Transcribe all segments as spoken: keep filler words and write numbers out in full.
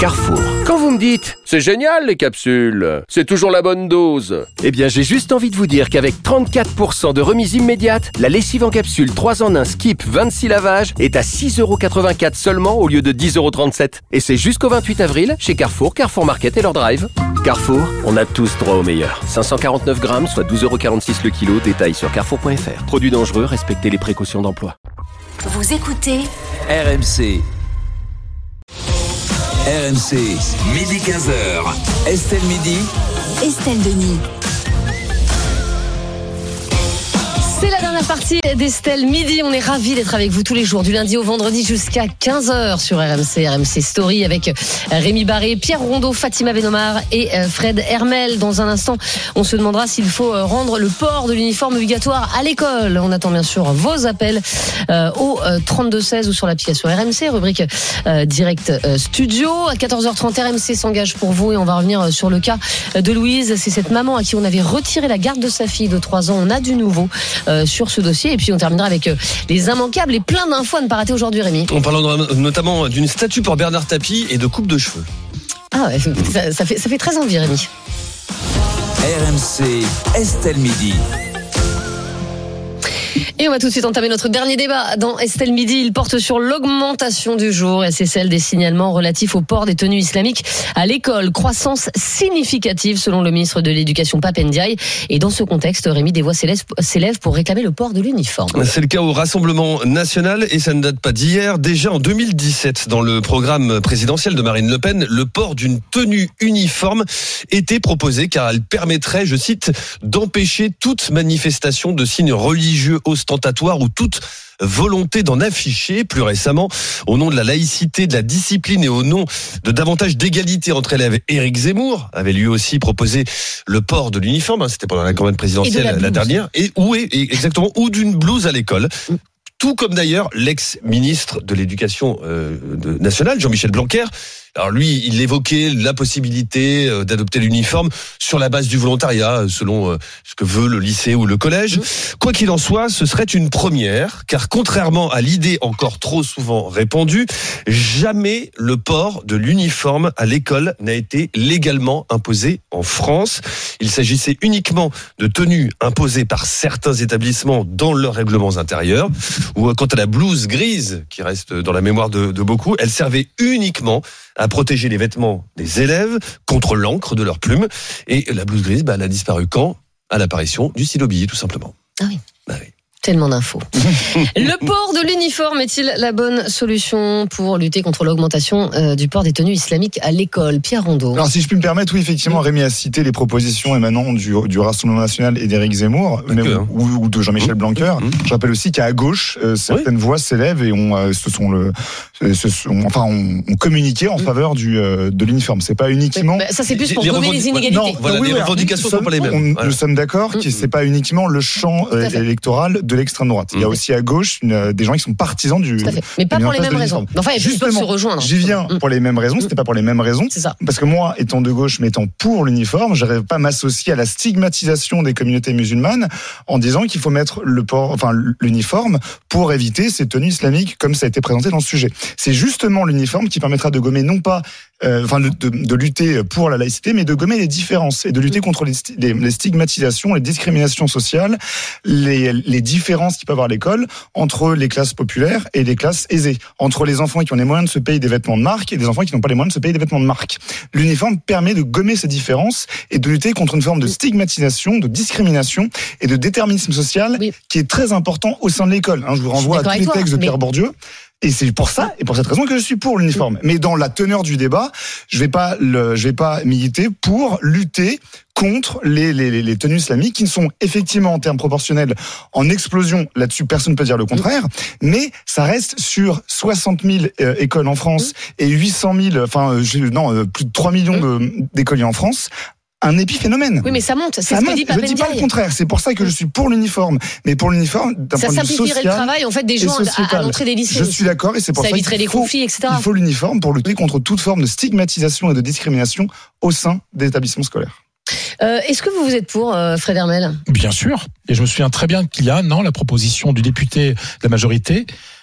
Carrefour. Quand vous me dites « C'est génial les capsules, c'est toujours la bonne dose », eh bien j'ai juste envie de vous dire qu'avec trente-quatre pour cent de remise immédiate, la lessive en capsule trois en un Skip vingt-six lavages est à six euros quatre-vingt-quatre seulement au lieu de dix euros trente-sept. Et c'est jusqu'au vingt-huit avril chez Carrefour, Carrefour Market et leur drive. Carrefour, on a tous droit au meilleur. cinq cent quarante-neuf grammes, soit douze euros quarante-six le kilo. Détail sur carrefour point f r. Produits dangereux, respectez les précautions d'emploi. Vous écoutez R M C. R M C, midi quinze heures. Estelle Midi. Estelle Denis. C'est la dernière partie d'Estelle Midi. On est ravis d'être avec vous tous les jours, du lundi au vendredi jusqu'à quinze heures sur R M C, R M C Story avec Rémi Barré, Pierre Rondeau, Fatima Benomar et Fred Hermel. Dans un instant, on se demandera s'il faut rendre le port de l'uniforme obligatoire à l'école. On attend bien sûr vos appels euh, au trente-deux seize ou sur l'application R M C, rubrique euh, Direct euh, Studio. À quatorze heures trente, R M C s'engage pour vous et on va revenir sur le cas de Louise. C'est cette maman à qui on avait retiré la garde de sa fille de trois ans. On a du nouveau euh, sur ce dossier et puis on terminera avec euh, les immanquables et plein d'infos à ne pas rater aujourd'hui, Rémi. On parlera notamment d'une statue pour Bernard Tapie et de coupe de cheveux. Ah ouais, ça, ça, fait, ça fait très envie, Rémi. R M C, Estelle Midi. Et on va tout de suite entamer notre dernier débat dans Estelle Midi. Il porte sur l'augmentation du jour et c'est celle des signalements relatifs au port des tenues islamiques à l'école. Croissance significative selon le ministre de l'Éducation Pape Ndiaye. Et dans ce contexte, Rémi, des voix s'élèvent pour réclamer le port de l'uniforme. C'est le cas au Rassemblement national et ça ne date pas d'hier. Déjà en deux mille dix-sept, dans le programme présidentiel de Marine Le Pen, le port d'une tenue uniforme était proposé car elle permettrait, je cite, d'empêcher toute manifestation de signes religieux ostentatoire ou toute volonté d'en afficher. Plus récemment, au nom de la laïcité, de la discipline et au nom de davantage d'égalité entre élèves, Éric Zemmour avait lui aussi proposé le port de l'uniforme, c'était pendant la campagne présidentielle la, la dernière, et où est exactement ou d'une blouse à l'école. Tout comme d'ailleurs l'ex-ministre de l'Éducation euh, de, nationale, Jean-Michel Blanquer. Alors lui, il évoquait la possibilité d'adopter l'uniforme sur la base du volontariat, selon ce que veut le lycée ou le collège. Quoi qu'il en soit, ce serait une première, car contrairement à l'idée encore trop souvent répandue, jamais le port de l'uniforme à l'école n'a été légalement imposé en France. Il s'agissait uniquement de tenues imposées par certains établissements dans leurs règlements intérieurs. Ou quant à la blouse grise, qui reste dans la mémoire de, de beaucoup, elle servait uniquement à protéger les vêtements des élèves contre l'encre de leurs plumes. Et la blouse grise, bah, elle a disparu quand ? À l'apparition du stylo billet, tout simplement. Ah oui. Bah oui. Tellement d'infos. Le port de l'uniforme est-il la bonne solution pour lutter contre l'augmentation euh, du port des tenues islamiques à l'école ? Pierre Rondeau. Alors si je puis me permettre, oui, effectivement, Rémi a cité les propositions émanant du, du Rassemblement national et d'Éric Zemmour, mais, hein. ou, ou de Jean-Michel Blanquer. Mmh. Je rappelle aussi qu'à gauche, euh, certaines oui. voix s'élèvent et on, euh, se sont le, se sont, enfin, on, on communiqué en mmh. faveur du, euh, de l'uniforme. C'est pas uniquement. Mais, bah, ça c'est plus pour gommer les inégalités. Non, voilà, oui, les voilà, revendications sont pas les mêmes. On, voilà. Nous sommes d'accord mmh. que c'est pas uniquement le champ euh, électoral de l'extrême droite. Il y a aussi à gauche une, des gens qui sont partisans du. Tout à fait. Mais pas pour les mêmes raisons. Enfin, ils peuvent se rejoindre. J'y viens pour les mêmes raisons. C'était pas pour les mêmes raisons. C'est ça. Parce que moi, étant de gauche, mais étant pour l'uniforme, je n'arrive pas à m'associer à la stigmatisation des communautés musulmanes en disant qu'il faut mettre le port, enfin l'uniforme pour éviter ces tenues islamiques comme ça a été présenté dans ce sujet. C'est justement l'uniforme qui permettra de gommer non pas Euh, enfin, de, de, de lutter pour la laïcité, mais de gommer les différences et de lutter contre les, les, les stigmatisations, les discriminations sociales, les, les différences qu'il peut y avoir à l'école entre les classes populaires et les classes aisées, entre les enfants qui ont les moyens de se payer des vêtements de marque et des enfants qui n'ont pas les moyens de se payer des vêtements de marque. L'uniforme permet de gommer ces différences et de lutter contre une forme de stigmatisation, de discrimination et de déterminisme social oui. qui est très important au sein de l'école. Hein, je vous renvoie à tous les textes de Pierre mais... Bourdieu. Et c'est pour ça, et pour cette raison que je suis pour l'uniforme. Mais dans la teneur du débat, je vais pas le, je vais pas militer pour lutter contre les, les, les tenues islamiques qui sont effectivement en termes proportionnels en explosion. Là-dessus, personne ne peut dire le contraire. Mais ça reste sur soixante mille euh, écoles en France et huit cent mille, enfin, euh, non, euh, plus de trois millions de, d'écoliers en France. Un épiphénomène. Oui, mais ça monte. C'est ça ce monte. que dit Pape Je dis pas Ndiaye. le contraire. C'est pour ça que je suis pour l'uniforme. Mais pour l'uniforme, d'un ça point de vue social, simplifierait le travail en fait des gens à, à l'entrée des lycées. Je suis d'accord et c'est pour ça, ça éviterait les conflits, et cetera. Il faut l'uniforme pour lutter contre toute forme de stigmatisation et de discrimination au sein des établissements scolaires. Euh, est-ce que vous vous êtes pour, euh, Fred Hermel ? Bien sûr. Et je me souviens très bien qu'il y a un an, la proposition du député de la majorité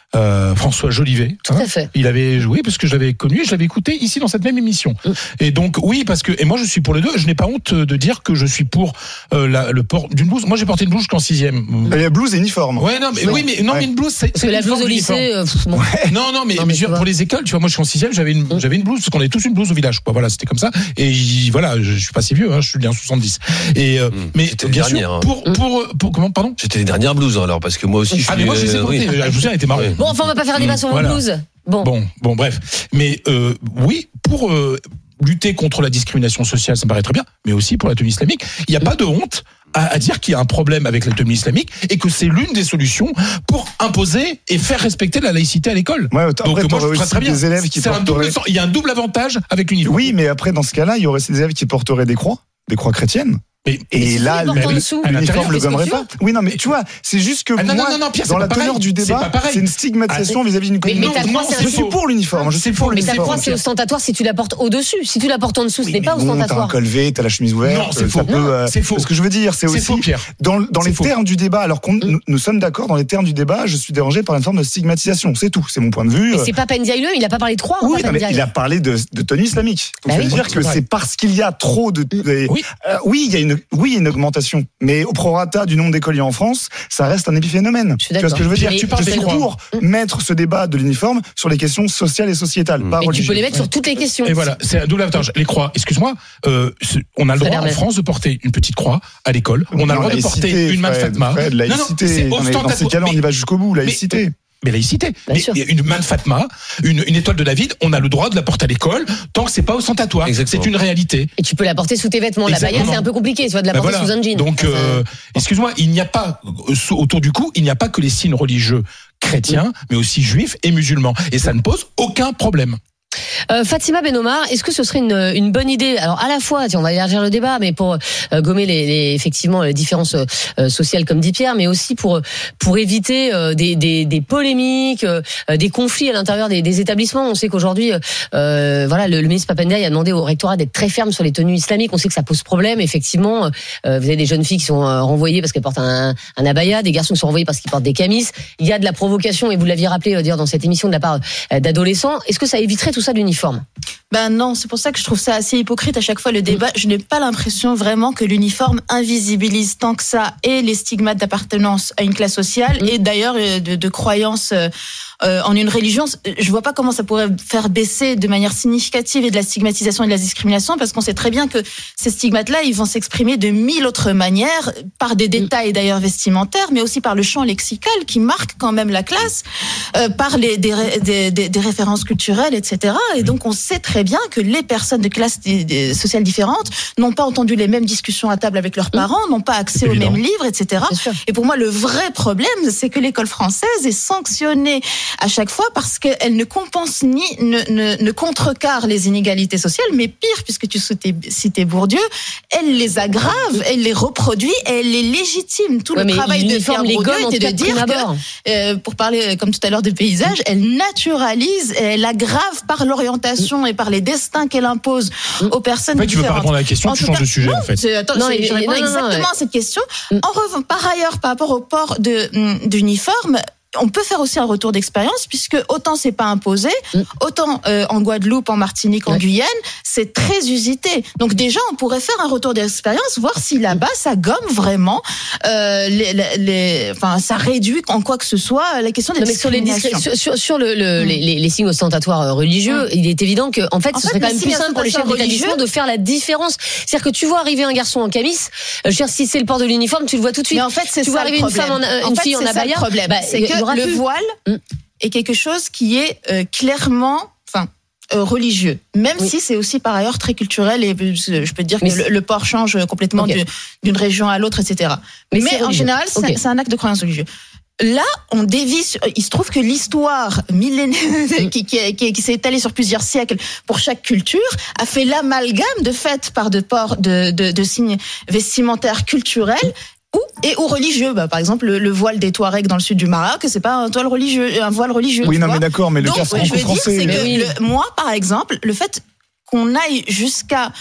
euh, François Jolivet. Tout hein. à fait. Il avait joué parce que je l'avais connu et je l'avais écouté ici dans cette même émission. Mm. Et donc oui, parce que et moi je suis pour les deux. Je n'ai pas honte de dire que je suis pour euh, la, le port d'une blouse. Moi j'ai porté une blouse jusqu'en sixième. La blouse et uniforme. Ouais non mais oui, oui mais non ouais. mais une blouse c'est, parce que la blouse au lycée. Euh, bon. ouais. Non non mais, non, mais, mais pour les écoles tu vois moi je suis en sixième j'avais une mm. j'avais une blouse parce qu'on avait tous une blouse au village quoi. Voilà c'était comme ça et j, voilà je, je suis pas si vieux hein, je suis né en soixante-dix. Et euh, mm. mais C'était bien sûr hein. pour, pour pour pour comment pardon. C'était les dernières blouses alors parce que moi aussi je suis. Ah mais moi je les ai portées. La blouse elle était marron. Bon enfin on va pas faire un débat sur la blouse. Bon. bon, bon, bref. Mais euh, oui, pour euh, lutter contre la discrimination sociale, ça me paraît très bien, mais aussi pour la tenue islamique, il n'y a pas de honte à, à dire qu'il y a un problème avec la tenue islamique et que c'est l'une des solutions pour imposer et faire respecter la laïcité à l'école. Ouais, après, donc moi je trouve très bien. Des élèves qui c'est un double, il y a un double avantage avec l'uniforme. Oui, mais après dans ce cas-là, il y aurait des élèves qui porteraient des croix, des croix chrétiennes. Mais, et là, l'uniforme le gommerait pas. Oui, non, mais tu vois, c'est juste que ah, non, moi, non, non, Pierre, dans la teneur du débat, c'est, c'est une stigmatisation ah, vis-à-vis d'une communauté. Mais, mais non, je suis pour l'uniforme. Je suis pour l'uniforme. Mais ta croix, c'est Pierre. ostentatoire si tu la portes au-dessus. Si tu la portes en dessous, ce n'est pas bon, ostentatoire. T'as un col V, t'as la chemise ouverte. Non, c'est faux. Peut, euh, c'est faux. Ce que je veux dire, c'est, c'est aussi, faux, dans, dans les faux. termes du débat, alors qu'on nous, nous sommes d'accord dans les termes du débat, je suis dérangé par une forme de stigmatisation. C'est tout. C'est mon point de vue. Mais c'est pas Pendiaï, il a pas parlé de croix. Oui, il a parlé de tenue islamique. Donc ça veut dire que c'est parce qu'il y a trop de. Oui, il y a une, oui, une augmentation. Mais au prorata du nombre d'écoliers en France, ça reste un épiphénomène. Tu vois ce que je veux dire? Tu je suis pour mmh. mettre ce débat de l'uniforme sur les questions sociales et sociétales, mmh. pas religieuses. Et tu peux les mettre sur toutes les questions. Et voilà, c'est un double avantage. Les croix, excuse-moi, euh, on a le droit en France de porter une petite croix à l'école. On a le droit de porter une main de Fatma. Fred, laïcité. Non, non, dans ces cas-là, on y va jusqu'au bout, laïcité. Mais, Mais laïcité. Mais une main de Fatma, une, une étoile de David, on a le droit de la porter à l'école tant que c'est pas ostentatoire. Exactement. C'est une réalité. Et tu peux la porter sous tes vêtements. Exactement. La baïa, c'est un peu compliqué, tu vois, de la ben porter voilà. sous un jean. Donc, euh, excuse-moi, il n'y a pas, autour du cou, il n'y a pas que les signes religieux chrétiens, oui. mais aussi juifs et musulmans. Et ça ne pose aucun problème. Euh, Fatima Benomar, est-ce que ce serait une, une bonne idée? Alors à la fois, on va élargir le débat, mais pour euh, gommer les, les effectivement les différences euh, sociales, comme dit Pierre, mais aussi pour pour éviter euh, des, des, des polémiques, euh, des conflits à l'intérieur des, des établissements. On sait qu'aujourd'hui, euh, voilà, le, le ministre Pap Ndiaye a demandé au rectorat d'être très ferme sur les tenues islamiques. On sait que ça pose problème. Effectivement, euh, vous avez des jeunes filles qui sont euh, renvoyées parce qu'elles portent un, un abaya, des garçons qui sont renvoyés parce qu'ils portent des camis. Il y a de la provocation, et vous l'aviez rappelé euh, d'ailleurs dans cette émission, de la part euh, d'adolescents. Est-ce que ça éviterait tout ça d'uniforme? Ben non, c'est pour ça que je trouve ça assez hypocrite à chaque fois le débat. Je n'ai pas l'impression vraiment que l'uniforme invisibilise tant que ça et les stigmates d'appartenance à une classe sociale mmh. et d'ailleurs de, de croyances euh, en une religion. Je vois pas comment ça pourrait faire baisser de manière significative et de la stigmatisation et de la discrimination, parce qu'on sait très bien que ces stigmates-là, ils vont s'exprimer de mille autres manières, par des détails d'ailleurs vestimentaires, mais aussi par le champ lexical qui marque quand même la classe, euh, par les des, des, des, des références culturelles, et cetera. Et donc on sait très bien que les personnes de classes sociales différentes n'ont pas entendu les mêmes discussions à table avec leurs parents, n'ont pas accès aux mêmes livres, et cetera. Et pour moi, le vrai problème, c'est que l'école française est sanctionnée à chaque fois parce qu'elle ne compense ni ne, ne, ne contrecarre les inégalités sociales, mais pire, puisque tu citais Bourdieu, elle les aggrave, elle les reproduit et elle les légitime. Tout ouais, le travail de Pierre Bourdieu était de dire que, euh, pour parler comme tout à l'heure de paysage, elle naturalise, elle aggrave par l'orientation et par les destins qu'elle impose aux personnes en fait, différentes. Tu veux pas répondre à la question, en tu changes cas, de sujet non, en fait. Attends, non, je, je réponds non, exactement non, non, à cette question. En revanche, par ailleurs, par rapport au port de, d'uniforme, on peut faire aussi un retour d'expérience, puisque autant c'est pas imposé, mm. autant euh, en Guadeloupe, en Martinique, en ouais. Guyane, c'est très usité. Donc déjà, on pourrait faire un retour d'expérience, voir si là-bas ça gomme vraiment, euh, les, les, les, enfin ça réduit en quoi que ce soit la question des discriminations. Sur, les, sur, sur le, le, mm. les, les signes ostentatoires religieux, mm. il est évident que en fait, en ce fait, serait quand même plus simple pour les chefs d'établissement de faire la différence. C'est-à-dire que tu vois arriver un garçon en camis, je veux dire, si c'est le port de l'uniforme, tu le vois tout de suite. Mais en fait, c'est tu ça vois arriver une femme, en, une en fait, fille en abaya, problème, bah, c'est que le plus. voile mm. est quelque chose qui est euh, clairement, enfin, euh, religieux. Même oui. si c'est aussi par ailleurs très culturel, et je peux te dire Mais que le, le port change complètement okay. de, d'une région à l'autre, et cetera. Mais, Mais en général, c'est, okay. c'est un acte de croyance religieux. Là, on dévie. Il se trouve que l'histoire millénaire qui, qui, qui, qui s'est étalée sur plusieurs siècles pour chaque culture a fait l'amalgame de fait par de port de, de, de signes vestimentaires culturels. Ou et ou religieux, bah, par exemple le, le voile des Touaregs dans le sud du Maroc, c'est pas un voile religieux, un voile religieux. Oui, non, vois. mais d'accord, mais le Donc, cas franco-français. Je veux dire, c'est mais que oui. le, moi, par exemple, le fait qu'on aille jusqu'à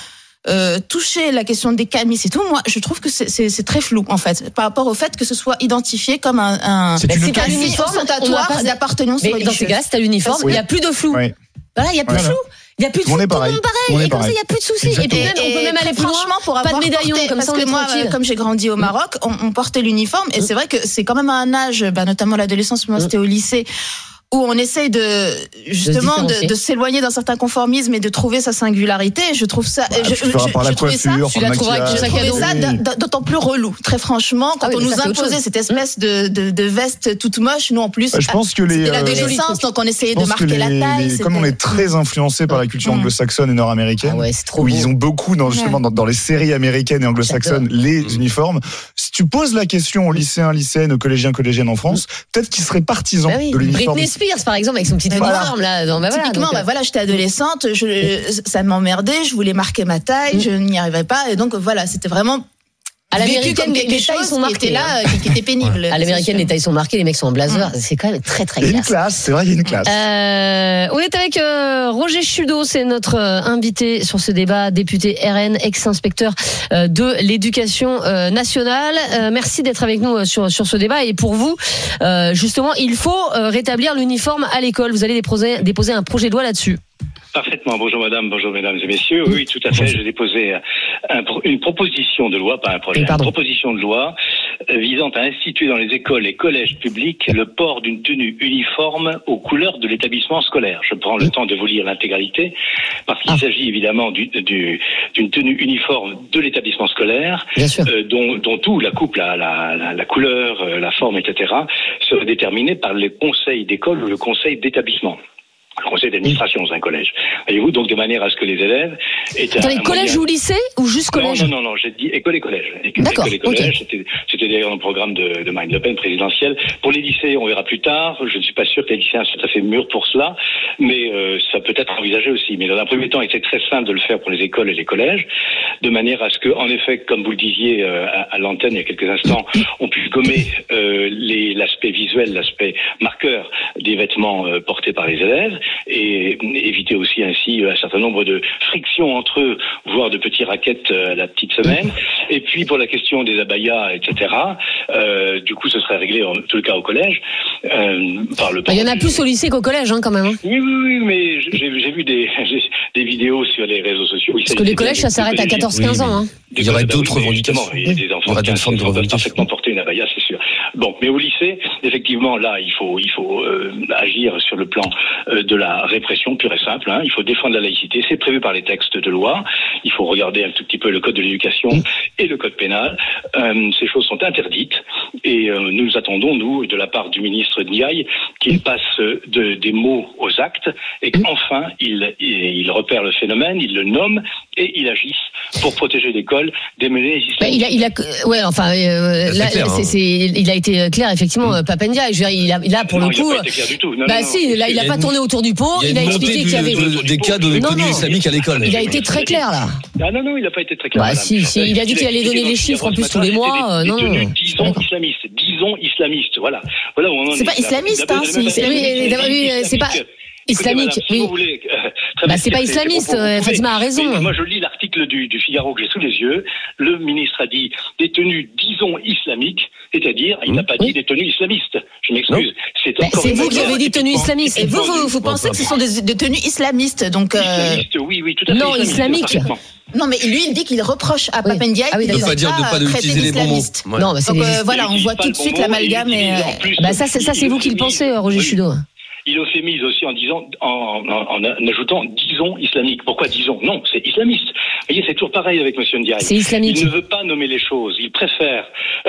euh, toucher la question des camis et tout, moi, je trouve que c'est, c'est, c'est très flou, en fait, par rapport au fait que ce soit identifié comme un, un, C'est une un carte. signe Uniforme, ostentatoire on n'a pas- d'appartenance Mais religieuse. dans ces cas-là, c'est à l'uniforme, Oui. il n'y a plus de flou. Oui. Voilà, il n'y a plus de Voilà. flou. Il n'y a plus de Tout le flou. monde est pareil. Tout le monde Tout le pareil. monde Et est comme ça, il pareil. n'y a plus de soucis. Et puis même, on peut même aller plus loin. franchement, pour Pas avoir de médaillon, porté- comme parce ça, on que est moi, tranquille. comme j'ai grandi au Maroc, on, on portait l'uniforme et c'est vrai que c'est quand même un âge, bah, notamment l'adolescence, moi c'était au lycée, où on essaye de justement de, différencier. de s'éloigner d'un certain conformisme et de trouver sa singularité. Je trouve ça. Bah, je, tu feras je- par la je trouvais ça- coiffure, tu par la le trouveras avec maquillage. ton je sac à trouvais dos. ça Oui. d- d'autant plus relou. Très franchement, quand Ah oui, on mais nous ça, c'est autre imposait chose. cette espèce de, de, de veste toute moche, nous en plus. Je pense que les, c'était euh, l'adolescence, donc on essayait Je de pense que marquer la les- taille. les- c'était- comme on est très influencé par la culture Mm. anglo-saxonne et nord-américaine, Ah ouais, c'est trop où beau. ils ont beaucoup dans, justement, dans, dans les séries américaines et anglo-saxonnes les uniformes. Si tu poses la question aux lycéens, lycéennes, aux collégiens, collégiennes en France, peut-être qu'ils seraient partisans Bah oui. de l'uniforme. Britney Spears, par exemple, avec son petit Voilà. uniforme là. Dans, bah voilà, Typiquement, donc, bah voilà, j'étais adolescente, je, ça m'emmerdait, je voulais marquer ma taille, Mm. je n'y arrivais pas, et donc voilà, c'était vraiment à vécu l'américaine, comme les, quelque les tailles chose sont qui marquées. était là, hein. euh, qui, qui était pénible. À l'américaine, les tailles sont marquées, les mecs sont en blazer. C'est quand même très très Il y a une classe. classe, c'est vrai, il y a une classe. Euh, on est avec euh, Roger Chudeau, c'est notre euh, invité sur ce débat, député R N, ex-inspecteur euh, de l'éducation euh, nationale. Euh, merci d'être avec nous euh, sur sur ce débat. Et pour vous, euh, justement, il faut euh, rétablir l'uniforme à l'école. Vous allez déposer déposer un projet de loi là-dessus. Parfaitement. Bonjour madame, bonjour mesdames et messieurs. Oui, tout à fait. J'ai déposé un, une proposition de loi, pas un projet, Oui, une pardon. proposition de loi euh, visant à instituer dans les écoles et collèges publics le port d'une tenue uniforme aux couleurs de l'établissement scolaire. Je prends le temps de vous lire l'intégralité parce qu'il Ah. s'agit évidemment du, du, d'une tenue uniforme de l'établissement scolaire, Bien sûr. euh, dont, dont tout, la coupe, la, la, la, la couleur, euh, la forme, et cetera, serait déterminé par le conseil d'école ou le conseil d'établissement. Le conseil d'administration dans un collège. Voyez-vous, donc de manière à ce que les élèves aient un Attendez, un collège moyen- ou lycée ou juste collège? Non, non, non, non, j'ai dit école et collège. École D'accord, et collège, c'était, c'était d'ailleurs dans le programme de, de Marine Le Pen présidentielle. Pour les lycées, on verra plus tard. Je ne suis pas sûr que les lycéens soient tout à fait mûrs pour cela, mais euh, ça peut être envisagé aussi. Mais dans un premier temps, il était très simple de le faire pour les écoles et les collèges, de manière à ce que, en effet, comme vous le disiez euh, à, à l'antenne il y a quelques instants, on puisse gommer euh, les, l'aspect visuel, l'aspect marqueur des vêtements euh, portés par les élèves et éviter aussi ainsi un certain nombre de frictions entre eux, voire de petits raquettes euh, la petite semaine. Et puis pour la question des abayas, et cetera, euh, du coup ce serait réglé en tout le cas au collège euh, par le. Il y en a plus au lycée qu'au collège, hein, quand même. Hein. Oui, oui, oui, mais j'ai, j'ai vu des, j'ai, des vidéos sur les réseaux sociaux. Parce que les collèges, ça s'arrête à quatorze quinze ans. Hein. Il y aurait Bah d'autres oui, mais revendications. justement, Il y a des enfants Il y aura qui d'autres formes de peuvent revendications. parfaitement porter une abaya, c'est sûr. Bon, mais au lycée, effectivement, là, il faut, il faut euh, agir sur le plan euh, de la répression pure et simple. Hein. Il faut défendre la laïcité. C'est prévu par les textes de loi. Il faut regarder un tout petit peu le code de l'éducation et le code pénal. Euh, ces choses sont interdites et euh, nous attendons, nous, de la part du ministre Ndiaye, qu'il passe de, des mots aux actes et qu'enfin il, il, il repère le phénomène, il le nomme et il agisse pour protéger l'école des menées Bah, islamistes. il a, il a, ouais, enfin, euh, C'est là, clair, c'est, hein. c'est, il a été clair, effectivement, mmh. Papendia. Je veux dire, il a, il a pour Non, le il a coup. pas été clair du tout. Non, bah non, non. si, là, il a Il y a pas une- tourné autour du pot. Il Il y a a une expliqué montée qu'il y avait. du- de- des cas de Non, tenue non. islamique à l'école. Il a été très clair là. Ah non, non, il n'a pas été très clair. Bah, madame. si, si, il a dit qu'il allait donner les chiffres en plus tous les mois. Des, Non, des non. tenues, non. disons D'accord. islamistes, disons islamistes. Voilà, voilà où on en C'est est. pas islamiste, hein, c'est- c'est- oui, d'abord, oui, c'est pas islamique, Écoutez, madame, si oui. vous voulez, euh, très Bah, bien, c'est pas islamiste, vous pouvez- euh, Fatima a raison. Mais moi, je lis l'article du, du Figaro que j'ai sous les yeux. Le ministre a dit des tenues, disons, islamiques, c'est-à-dire, il n'a pas Oui. dit des tenues islamistes. Je m'excuse. C'est Bah, encore c'est une vous fois- qui avez dit tenue islamiste. Et vous, vous, vous pensez que ce sont des, des tenues islamistes, donc. euh, Islamiste, oui, oui, tout à fait. Non, islamiste, islamique. parfaitement. Non, mais lui, il dit qu'il reproche à Oui. Papendiaï Ah oui, de d'accord. Ne pas dire, de pas de traiter utiliser les bons mots. d'islamiste. Ouais. Non, bah, c'est Donc les- euh, voilà, on Il voit utilise tout de pas suite le bon mot, l'amalgame. il Et, utilise euh, en plus- Bah, ça, c'est ça, c'est vous qui le pensez, euh, Roger Oui. Chudeau. Il euphémise aussi en disant, en, en, en ajoutant, disons, islamique. Pourquoi disons? Non, c'est islamiste. Vous voyez, c'est toujours pareil avec M. Ndiaye. C'est islamique. Il ne veut pas nommer les choses. Il préfère.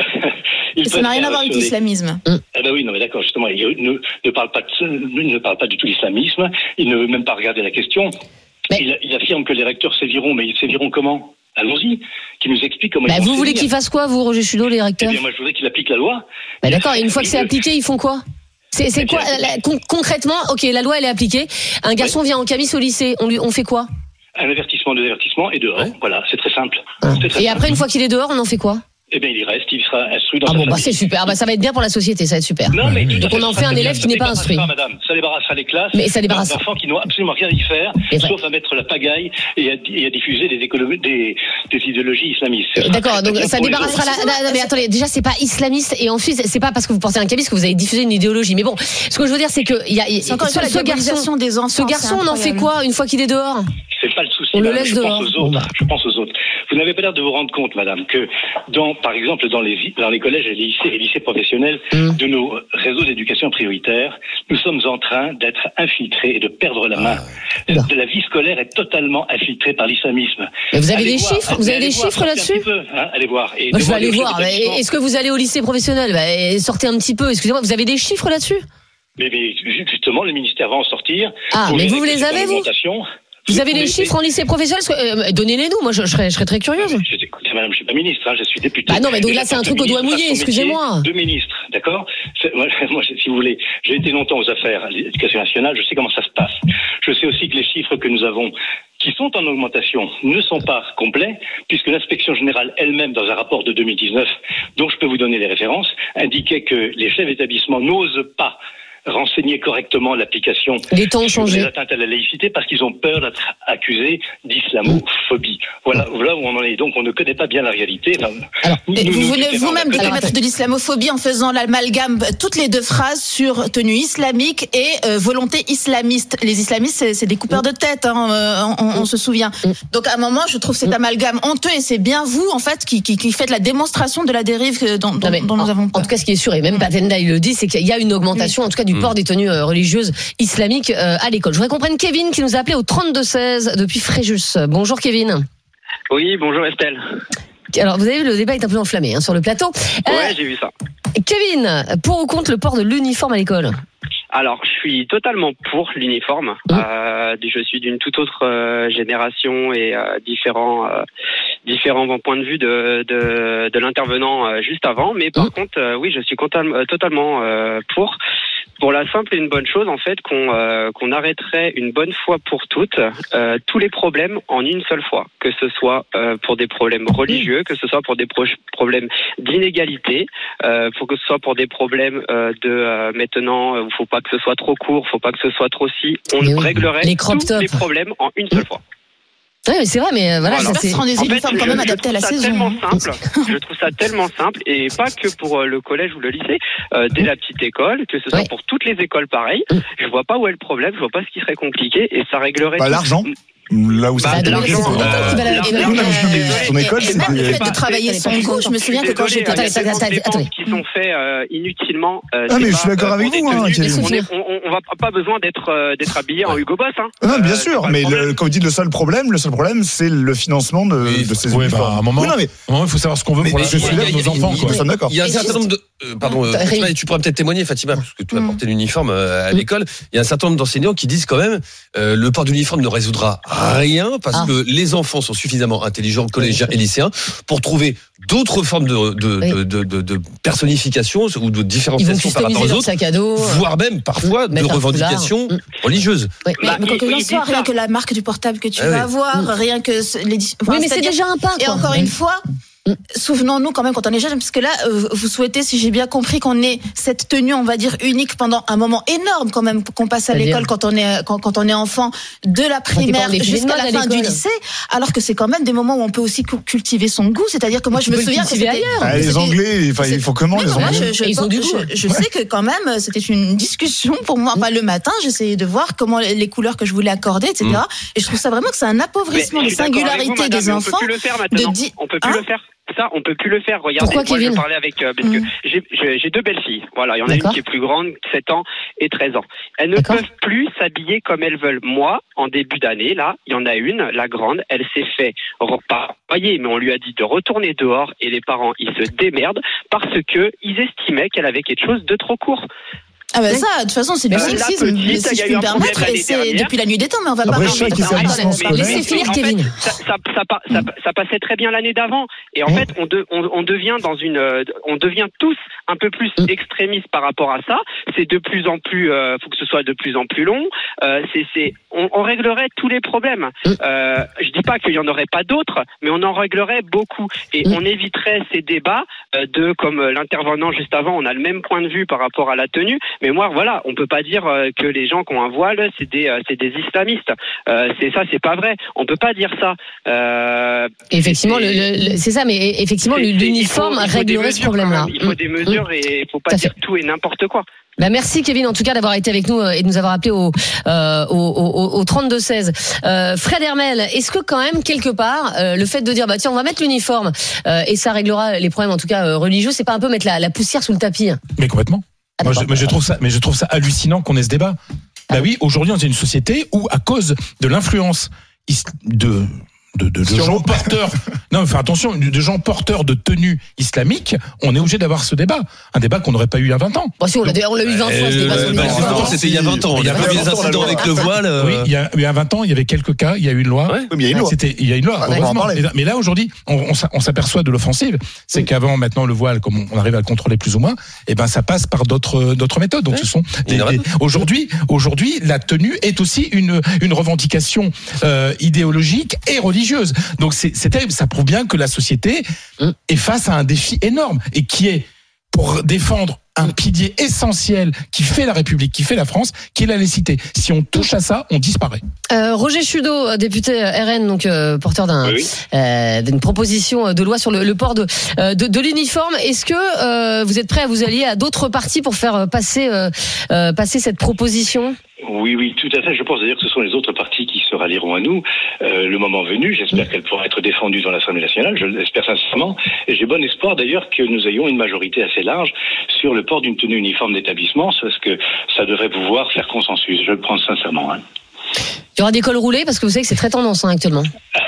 il Ça n'a rien à préfère voir avec sur les- l'islamisme. Eh ben oui, non, mais d'accord, justement, il ne, ne parle pas de, ce- il ne parle pas du tout d'islamisme. Il ne veut même pas regarder la question. Mais- Il, il affirme que les recteurs séviront, mais ils séviront comment? Allons-y, qu'il nous explique comment Bah, ils vont vous voulez sévir. qu'ils fassent quoi, vous, Roger Chudeau, les Eh recteurs? bien, moi, je voudrais qu'il applique la loi. Bah, d'accord, et une fois que c'est Il- appliqué, ils font quoi? C'est, c'est Eh quoi, bien, la- con- concrètement, ok, la loi, elle est appliquée. Un garçon vient en camis au lycée, on lui, on fait quoi? Un avertissement, deux avertissements et dehors. Voilà, c'est très simple. Hein. C'est très Et simple. après, une fois qu'il est dehors, on en fait quoi? Eh bien, il y reste, il sera instruit dans Ah sa bon, bah famille. c'est super. Bah ça va être bien pour la société, ça va être super. Non, mais Donc on en fait un élève qui n'est pas instruit. Pas, madame. Ça débarrassera les classes. Mais ça débarrasse. D'enfants qui n'ont absolument rien à y faire, Et sauf à mettre la pagaille et à, et à diffuser des, économies, des, des idéologies islamistes. D'accord, donc ça débarrassera la. Non, non, mais attendez, déjà c'est pas islamiste et ensuite c'est pas parce que vous portez un cabis que vous avez diffusé une idéologie. Mais bon, ce que je veux dire c'est que il y a. C'est encore une fois la ce garçon, diabolisation des enfants. ce garçon, on en fait quoi une fois qu'il est dehors? C'est pas le souci. On le madame. laisse je dehors. pense aux autres. Je pense aux autres. Vous n'avez pas l'air de vous rendre compte, madame, que dans, par exemple, dans les, dans les collèges et les lycées et lycées professionnels Mm. de nos réseaux d'éducation prioritaire, nous sommes en train d'être infiltrés et de perdre la main. Ah. De la vie scolaire est totalement infiltrée par l'islamisme. Mais vous avez Allez des voir, chiffres, vous avez allez des voir, chiffres sortez un là-dessus? petit peu, hein, allez voir. Et Moi, je vais demandez aller aux voir. chefs Mais d'établissement. est-ce que vous allez au lycée professionnel? Bah, sortez un petit peu. Excusez-moi, vous avez des chiffres là-dessus? Mais, mais justement, le ministère va en sortir. Ah, Pour mais les vous, vous les réclamer avez, vous l'augmentation. Vous avez des Mais- chiffres en lycée professionnel? Euh, Donnez-les-nous. Moi, je, je serais, je serais très curieuse. Je- Écoutez, madame, je suis pas ministre, hein, je suis député. Bah non, mais donc Et là, c'est un j'attends truc que au doigt le ministre mouillé, fasse son métier excusez-moi. De ministre, d'accord. C'est- Moi, moi, si vous voulez, j'ai été longtemps aux affaires à l'éducation nationale, je sais comment ça se passe. Je sais aussi que les chiffres que nous avons, qui sont en augmentation, ne sont pas complets, puisque l'inspection générale elle-même, dans un rapport de deux mille dix-neuf, dont je peux vous donner les références, indiquait que les chefs d'établissement n'osent pas renseigner correctement l'application Les temps ont sur changé. les atteintes à la laïcité parce qu'ils ont peur d'être accusés d'islamophobie. Voilà, voilà où on en est. Donc on ne connaît pas bien la réalité. Enfin, Alors, nous- Et nous- vous nous, venez c'est vous-même vraiment de la- mettre de l'islamophobie en faisant l'amalgame toutes les deux phrases sur tenue islamique et euh, volonté islamiste. Les islamistes, c'est, c'est des coupeurs de tête, hein, euh, on, on se souvient. Donc à un moment, je trouve cet amalgame honteux et c'est bien vous, en fait, qui, qui, qui faites la démonstration de la dérive que- dont, dont, Non, mais dont en, nous avons en peur. tout cas, ce qui est sûr, et même Patenda il le dit, c'est qu'il y a une augmentation, en tout cas, du port des tenues euh, religieuses islamiques euh, à l'école. Je voudrais qu'on prenne Kevin qui nous a appelé au trente-deux seize depuis Fréjus. Bonjour Kevin. Oui, bonjour Estelle. Alors, vous avez vu, le débat est un peu enflammé hein, sur le plateau. Euh, Ouais, j'ai vu ça. Kevin, pour ou contre le port de l'uniforme à l'école? Alors, je suis totalement pour l'uniforme. Mmh. Euh, je suis d'une toute autre euh, génération et euh, différents euh, différents points de vue de de, de l'intervenant euh, juste avant. Mais par Mmh. contre, euh, oui, je suis total- euh, totalement euh, pour. Pour la simple et une bonne chose, en fait, qu'on euh, qu'on arrêterait une bonne fois pour toutes euh, tous les problèmes en une seule fois, que ce soit euh, pour des problèmes religieux, que ce soit pour des pro- problèmes d'inégalité, euh, pour que ce soit pour des problèmes euh, de euh, maintenant, il faut pas que ce soit trop court, faut pas que ce soit trop si, on Mais oui, réglerait les crop tous tops. les problèmes en une seule fois. Oui, mais c'est vrai, mais euh, voilà, Voilà. ça c'est. Ce seront des En fait, uniformes quand je- même je adaptés à la trouve ça saison. tellement simple. Je trouve ça tellement simple et pas que pour euh, le collège ou le lycée, euh, dès la petite école, que ce soit Ouais. pour toutes les écoles pareil. Je vois pas où est le problème, je vois pas ce qui serait compliqué et ça réglerait. Bah, tout. l'argent. Là où Bah, ça de l'argent, c'est pas toi qui va la- l'argent, et même- Non, non, mais je- désolé. son école, Et c'est même le des- fait de travailler son goût, je me souviens que quand Désolé, j'étais il y a Attendez, tellement de attendez, dépenses attendez. qui sont faits euh, inutilement. euh, Ah, c'est mais je pas, suis d'accord euh, avec pour des vous, hein, tenues. Kevin. On est- on- on- on va pas besoin d'être euh, d'être habillé en Hugo Boss. Hein. Ah, bien Euh, sûr, c'est pas mais le problème. le, quand vous dites le seul problème, le seul problème, c'est le financement de, Oui, de ces Ouais, uniformes. bah, à un moment, Oui, non, mais à un moment, il faut savoir ce qu'on veut Mais- pour la mais je suis société là, de nos enfants, quoi. Nous sommes d'accord. Il y a un Et certain juste- nombre de. euh, pardon, euh, Rémi. Fatima, tu pourrais peut-être témoigner, Fatima, parce que tu as Mm. porté l'uniforme euh, à Mm. l'école. Il y a un certain nombre d'enseignants qui disent quand même euh, le port d'uniforme ne résoudra rien parce Ah. que les enfants sont suffisamment intelligents, collégiens et lycéens, pour trouver d'autres formes de, de, Oui. de, de, de, de personnification ou de Ils vont différenciation par rapport customiser aux leur autres, sac à dos. voire même parfois de Mettre un revendications foulard. religieuses. Oui. Mais, Bah, mais quoi il- qu'il en il soit, dit ça. rien que la marque du portable que tu Ah vas oui. avoir, rien que ce- les. enfin, Oui, mais c'est c'est-à-dire- déjà un pas. Et quoi. encore une fois, souvenons-nous quand même quand on est jeune, parce que là, euh, vous souhaitez, si j'ai bien compris, qu'on ait cette tenue, on va dire unique pendant un moment énorme quand même qu'on passe à C'est-à-dire l'école quand on est quand, quand on est enfant, de la t'es pas primaire en défilé de jusqu'à mode la à fin du l'école. lycée, alors que c'est quand même des moments où on peut aussi cu- cultiver son goût. C'est-à-dire que moi, Tu je me peux le souviens que cultiver c'était- ailleurs. Ah, les c'était- Anglais, enfin, il faut comment Oui, les non, moi, Anglais je, je, Et ils ont du je- goût. je sais que quand même, c'était une discussion pour moi. Enfin, le matin, j'essayais de voir comment les les couleurs que je voulais accorder, et cetera. Et je trouve ça vraiment que c'est un Mais appauvrissement je des suis d'accord avec vous, singularités madame, des mais enfants. On peut plus le faire maintenant. de di- On peut plus Hein le faire. Ça, on peut plus le faire. Regardez, Pourquoi, moi Kevin je parlais avec euh, parce que Mm. j'ai- j'ai j'ai deux belles filles. Voilà, il y en a une D'accord. qui est plus grande, sept ans et treize ans. Elles ne D'accord. peuvent plus s'habiller comme elles veulent. Moi, en début d'année, là, il y en a une, la grande, elle s'est fait pas voyez, mais on lui a dit de retourner dehors et les parents ils se démerdent parce que ils estimaient qu'elle avait quelque chose de trop court. Ah bah ça, de toute façon, c'est du Euh, sexisme, la petite, si il y a je eu puis me un problème permettre, et l'année c'est dernière. depuis la nuit des temps, mais on va Après, pas chaque parler. établissement scolaire- Laissez mais finir en fait, Kevin. ça, ça, ça, pa- ça, ça passait très bien l'année d'avant. Et en Mm. fait, on, de- on, on devient dans une, euh, on devient tous un peu plus Mm. extrémistes par rapport à ça. C'est de plus en plus, euh, faut que ce soit de plus en plus long. Euh, c'est, c'est, on, on réglerait tous les problèmes. Mm. Euh, je dis pas qu'il y en aurait pas d'autres, mais on en réglerait beaucoup et Mm. on éviterait ces débats euh, de, comme euh, l'intervenant juste avant, on a le même point de vue par rapport à la tenue. Mais moi, voilà, on peut pas dire euh, que les gens qui ont un voile, c'est des, euh, c'est des islamistes. Euh, c'est ça, c'est pas vrai. On peut pas dire ça. Euh, Effectivement, c'est- le, le- c'est ça, mais effectivement, c'est- c'est- l'uniforme il faut- il faut des réglerait ce mesures, problème-là. quand même. Il faut Mm. des mesures et il faut pas Tout à dire fait. tout et n'importe quoi. Bah merci Kevin en tout cas d'avoir été avec nous euh, et de nous avoir appelé au, euh, au, au, au trente-deux seize. Euh, Fred Hermel, est-ce que quand même quelque part euh, le fait de dire bah tiens on va mettre l'uniforme euh, et ça réglera les problèmes en tout cas euh, religieux, c'est pas un peu mettre la, la poussière sous le tapis? Mais complètement. Ah, Moi, je, d'accord. moi, je trouve ça, mais je trouve ça hallucinant qu'on ait ce débat. Bah oui, aujourd'hui, on est une société où, à cause de l'influence is- de de, de, de Sur gens vous. porteurs, non, enfin attention, de gens porteurs de tenues islamiques, on est obligé d'avoir ce débat, un débat qu'on n'aurait pas eu il y a vingt ans. Bon si on l'a on l'a eu vingt fois ce débat sur Euh, bah, l'uniforme. justement, c'était il y a vingt ans. Il y a Il y a pas eu vingt des ans, incidents la avec loi. le voile. euh, Oui, il y, a, il y a vingt ans, il y avait quelques cas, il y a eu une loi. Ouais. Oui, mais il y a une loi. C'était, il y a une loi, on va en heureusement. parler. Mais là- Mais là, aujourd'hui, on, on s'a- on s'aperçoit de l'offensive. C'est qu'avant, maintenant, le voile, comme on, on arrive à le contrôler plus ou moins, eh ben, ça passe par d'autres, d'autres méthodes. Donc, Ouais. ce sont des, Il y en a des- aujourd'hui, aujourd'hui, la tenue est aussi une, une revendication euh, idéologique et religieuse. Donc, c'est, c'est terrible. Ça prouve bien que la société Mm. est face à un défi énorme et qui est pour défendre un pilier essentiel qui fait la République, qui fait la France, qui est la laïcité. Si on touche à ça, on disparaît. Euh, Roger Chudeau, député R N, donc euh, porteur d'un, Oui, oui. euh, d'une proposition de loi sur le, le port de, euh, de, de l'uniforme. Est-ce que euh, vous êtes prêt à vous allier à d'autres partis pour faire passer, euh, euh, passer cette proposition? Oui, oui, tout à fait. Je pense d'ailleurs que ce sont les autres partis qui se rallieront à nous euh, le moment venu. J'espère qu'elle pourra être défendue dans l'Assemblée nationale. Je l'espère sincèrement. Et j'ai bon espoir d'ailleurs que nous ayons une majorité assez large sur le port d'une tenue uniforme d'établissement, parce que ça devrait pouvoir faire consensus. Je le pense sincèrement. Hein. Il y aura des cols roulés parce que vous savez que c'est très tendance hein, actuellement.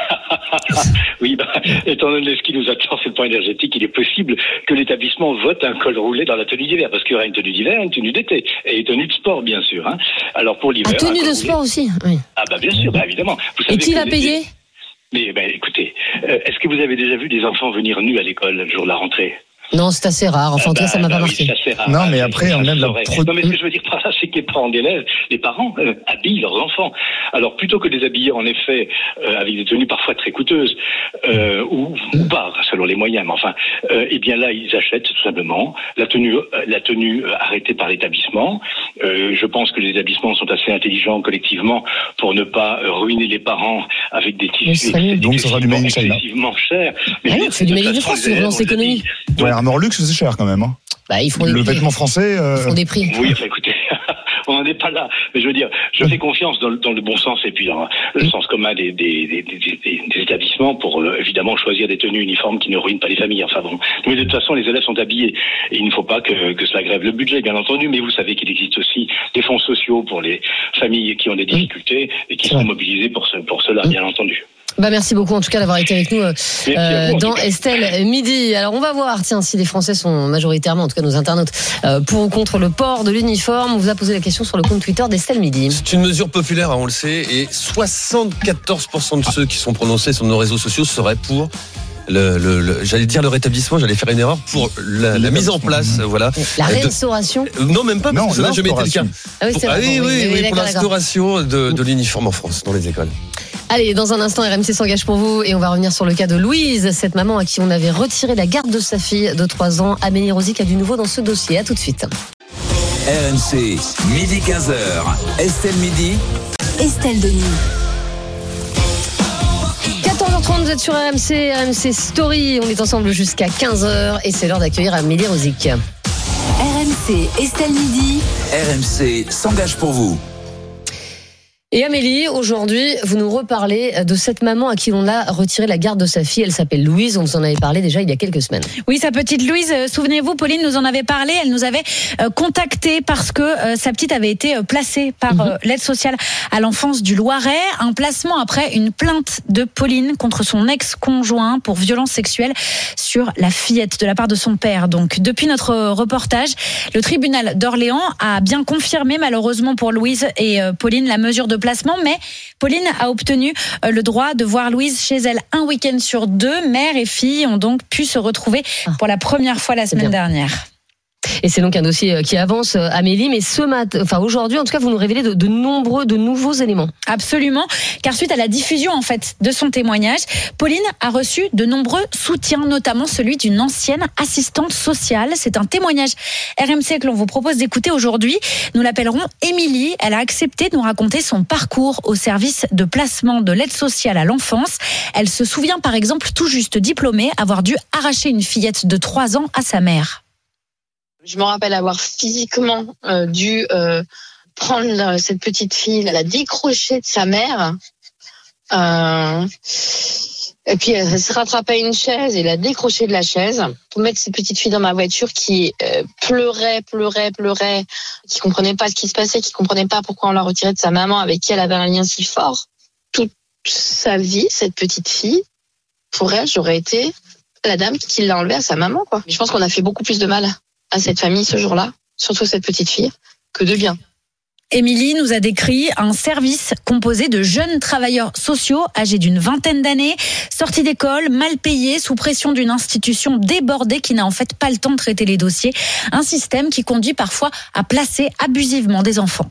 Oui, bah, étant donné ce qui nous attend sur le plan énergétique, il est possible que l'établissement vote un col roulé dans la tenue d'hiver, parce qu'il y aura une tenue d'hiver, une tenue d'été, et une tenue de sport, bien sûr. Hein. Alors pour l'hiver... Un tenue un col de roulé- sport aussi. Oui. Ah bah bien sûr, bah, évidemment. Vous Et savez qui que va les- payer? Mais ben, écoutez, euh, est-ce que vous avez déjà vu des enfants venir nus à l'école le jour de la rentrée? Non, c'est assez rare. Enfin, en tout cas, ça m'a bah, pas bah marqué. oui, ça, c'est rare. Non, mais Ça, après, ça on se aime la saurait. pro- Non, mais ce que je veux dire par là, c'est que les parents d'élèves, les parents euh, habillent leurs enfants. Alors, plutôt que de les habiller, en effet, euh, avec des tenues parfois très coûteuses, euh, ou, ou pas, selon les moyens, mais enfin, euh, eh bien là, ils achètent tout simplement la tenue, euh, la tenue euh, arrêtée par l'établissement. Euh, je pense que les établissements sont assez intelligents collectivement pour ne pas euh, ruiner les parents avec des Mais tissus ce serait mieux. Donc, ça sera du Made in China. excessivement chers. Ah non, c'est du Made in de toute France, façon, c'est les une relance élèves, on le économique. dit. Ouais, Armor Luxe, c'est cher quand même. Hein. Bah, ils font des Le prix. vêtement français. euh, Ils font des prix. Oui, enfin, écoutez, on n'en est pas là. Mais je veux dire, je fais confiance dans, le- dans le bon sens et puis dans le sens commun des, des, des, des, des- des établissements pour euh, évidemment choisir des tenues uniformes qui ne ruinent pas les familles. Enfin bon. Mais de toute façon, les élèves sont habillés et il ne faut pas que, que cela grève le budget, bien entendu. Mais vous savez qu'il existe aussi des fonds sociaux pour les familles qui ont des difficultés et qui C'est sont vrai. mobilisés pour, ce, pour cela, bien entendu. Bah merci beaucoup en tout cas d'avoir été avec nous euh, Merci à vous, en dans tout cas. Estelle Midi. Alors on va voir tiens si les Français sont majoritairement, en tout cas nos internautes, euh, pour ou contre le port de l'uniforme. On vous a posé la question sur le compte Twitter d'Estelle Midi. C'est une mesure populaire, hein, on le sait, et soixante-quatorze pour cent de ceux qui sont prononcés sur nos réseaux sociaux seraient pour le, le, le- j'allais dire le rétablissement, j'allais faire une erreur pour la, la mise en place, voilà. La Euh, de- restauration. Euh, Non, même pas, parce Non, que ça n'a jamais été le cas. l'instauration. Ah oui, c'est Pour- vrai. oui, Bon, oui, oui, pour d'accord, d'accord. l'instauration de, de l'uniforme en France, dans les écoles. Allez, dans un instant, R M C s'engage pour vous et on va revenir sur le cas de Louise, cette maman à qui on avait retiré la garde de sa fille de trois ans. Amélie Rosic a du nouveau dans ce dossier. À tout de suite. R M C, midi quinze heures. Estelle Midi. Estelle Denis. quatorze heures trente, vous êtes sur R M C, R M C Story. On est ensemble jusqu'à quinze heures et c'est l'heure d'accueillir Amélie Rosic. R M C Estelle Midi. R M C s'engage pour vous. Et Amélie, aujourd'hui, vous nous reparlez de cette maman à qui l'on a retiré la garde de sa fille. Elle s'appelle Louise, on vous en avait parlé déjà il y a quelques semaines. Oui, sa petite Louise, souvenez-vous, Pauline nous en avait parlé, elle nous avait contacté parce que sa petite avait été placée par mmh. l'aide sociale à l'enfance du Loiret. Un placement après une plainte de Pauline contre son ex-conjoint pour violence sexuelle sur la fillette de la part de son père. Donc, depuis notre reportage, le tribunal d'Orléans a bien confirmé, malheureusement pour Louise et Pauline, la mesure de placement, mais Pauline a obtenu le droit de voir Louise chez elle un week-end sur deux. Mère et fille ont donc pu se retrouver pour la première fois la semaine dernière. Et c'est donc un dossier qui avance, Amélie, mais ce matin, enfin aujourd'hui, en tout cas, vous nous révélez de, de nombreux, de nouveaux éléments. Absolument, car suite à la diffusion en fait de son témoignage, Pauline a reçu de nombreux soutiens, notamment celui d'une ancienne assistante sociale. C'est un témoignage R M C que l'on vous propose d'écouter aujourd'hui. Nous l'appellerons Émilie. Elle a accepté de nous raconter son parcours au service de placement de l'aide sociale à l'enfance. Elle se souvient par exemple, tout juste diplômée, avoir dû arracher une fillette de trois ans à sa mère. Je me rappelle avoir physiquement euh, dû euh, prendre cette petite fille, la décrocher de sa mère. Euh, et puis elle se rattrapait à une chaise et la décrocher de la chaise pour mettre cette petite fille dans ma voiture qui euh, pleurait, pleurait, pleurait, qui comprenait pas ce qui se passait, qui comprenait pas pourquoi on l'a retirée de sa maman avec qui elle avait un lien si fort. Toute sa vie, cette petite fille, pour elle, j'aurais été la dame qui l'a enlevée à sa maman, quoi. Je pense qu'on a fait beaucoup plus de mal à cette famille ce jour-là, surtout cette petite fille, que de bien. Émilie nous a décrit un service composé de jeunes travailleurs sociaux âgés d'une vingtaine d'années, sortis d'école, mal payés, sous pression d'une institution débordée qui n'a en fait pas le temps de traiter les dossiers. Un système qui conduit parfois à placer abusivement des enfants.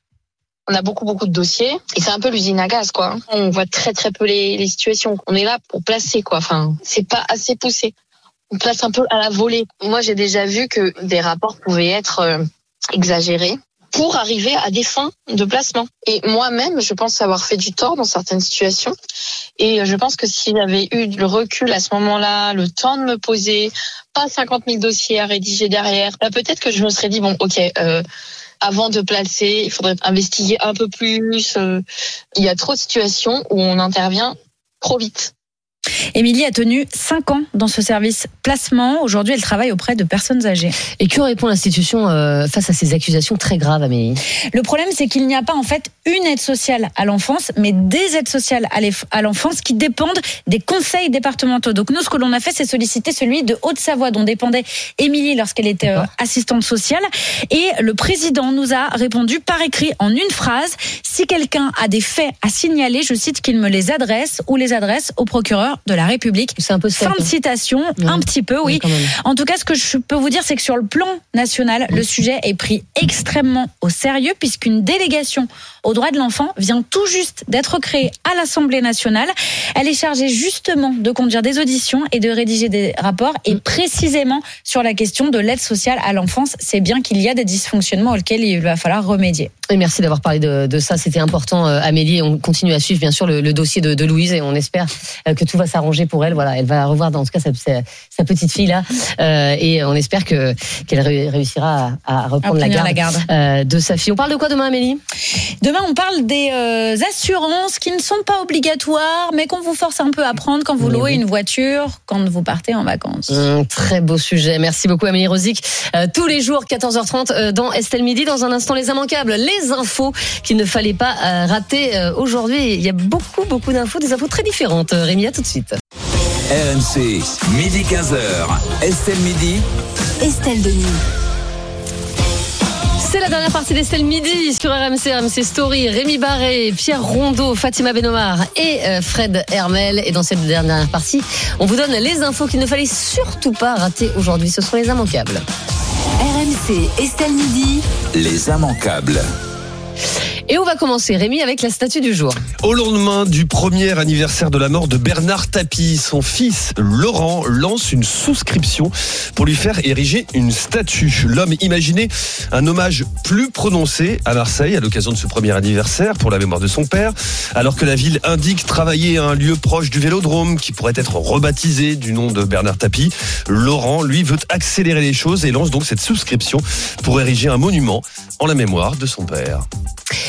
On a beaucoup, beaucoup de dossiers et c'est un peu l'usine à gaz, quoi. On voit très, très peu les, les situations. On est là pour placer, quoi. Enfin, c'est pas assez poussé. On place un peu à la volée. Moi, j'ai déjà vu que des rapports pouvaient être euh, exagérés pour arriver à des fins de placement. Et moi-même, je pense avoir fait du tort dans certaines situations. Et je pense que si j'avais eu le recul à ce moment-là, le temps de me poser, pas cinquante mille dossiers à rédiger derrière, là, peut-être que je me serais dit, bon, ok, euh, avant de placer, il faudrait investiguer un peu plus. Euh, il y a trop de situations où on intervient trop vite. Émilie a tenu cinq ans dans ce service placement. Aujourd'hui, elle travaille auprès de personnes âgées. Et que répond l'institution euh, face à ces accusations très graves, Amélie ? Le problème, c'est qu'il n'y a pas en fait une aide sociale à l'enfance, mais des aides sociales à l'enfance qui dépendent des conseils départementaux. Donc nous, ce que l'on a fait, c'est solliciter celui de Haute-Savoie, dont dépendait Émilie lorsqu'elle était euh, assistante sociale. Et le président nous a répondu par écrit en une phrase: si quelqu'un a des faits à signaler, je cite, qu'il me les adresse ou les adresse au procureur de la République. C'est un peu fin de citation, ouais. Un petit peu, oui. oui en tout cas, ce que je peux vous dire, c'est que sur le plan national, le sujet est pris extrêmement au sérieux, puisqu'une délégation aux droits de l'enfant vient tout juste d'être créée à l'Assemblée nationale. Elle est chargée justement de conduire des auditions et de rédiger des rapports, et précisément sur la question de l'aide sociale à l'enfance. C'est bien qu'il y a des dysfonctionnements auxquels il va falloir remédier. Et merci d'avoir parlé de, de ça, c'était important, euh, Amélie. On continue à suivre bien sûr le, le dossier de, de Louise et on espère euh, que tout va s'arranger pour elle. Voilà, elle va revoir en tout cas sa, sa, sa petite fille là, euh, et on espère que qu'elle réussira à, à reprendre à la garde, la garde. Euh, de sa fille. On parle de quoi demain, Amélie ? Demain, on parle des euh, assurances qui ne sont pas obligatoires, mais qu'on vous force un peu à prendre quand vous oui, louez oui. une voiture, quand vous partez en vacances. Mmh, très beau sujet. Merci beaucoup, Amélie Rosic. Euh, tous les jours, quatorze heures trente, euh, dans Estelle Midi. Dans un instant, les immanquables, les infos qu'il ne fallait pas euh, rater euh, aujourd'hui. Il y a beaucoup, beaucoup d'infos, des infos très différentes. Euh, Rémi, à tout de suite. R M C, midi quinze heures. Estelle Midi. Estelle Denis. C'est la dernière partie d'Estelle Midi sur R M C, R M C Story. Rémi Barré, Pierre Rondeau, Fatima Benomar et euh, Fred Hermel. Et dans cette dernière partie, on vous donne les infos qu'il ne fallait surtout pas rater aujourd'hui. Ce sont les immanquables. R M C, Estelle Midi. Les immanquables. Et on va commencer, Rémi, avec la statue du jour. Au lendemain du premier anniversaire de la mort de Bernard Tapie, son fils Laurent lance une souscription pour lui faire ériger une statue. L'homme imaginait un hommage plus prononcé à Marseille à l'occasion de ce premier anniversaire pour la mémoire de son père, alors que la ville indique travailler à un lieu proche du Vélodrome qui pourrait être rebaptisé du nom de Bernard Tapie. Laurent, lui, veut accélérer les choses et lance donc cette souscription pour ériger un monument en la mémoire de son père.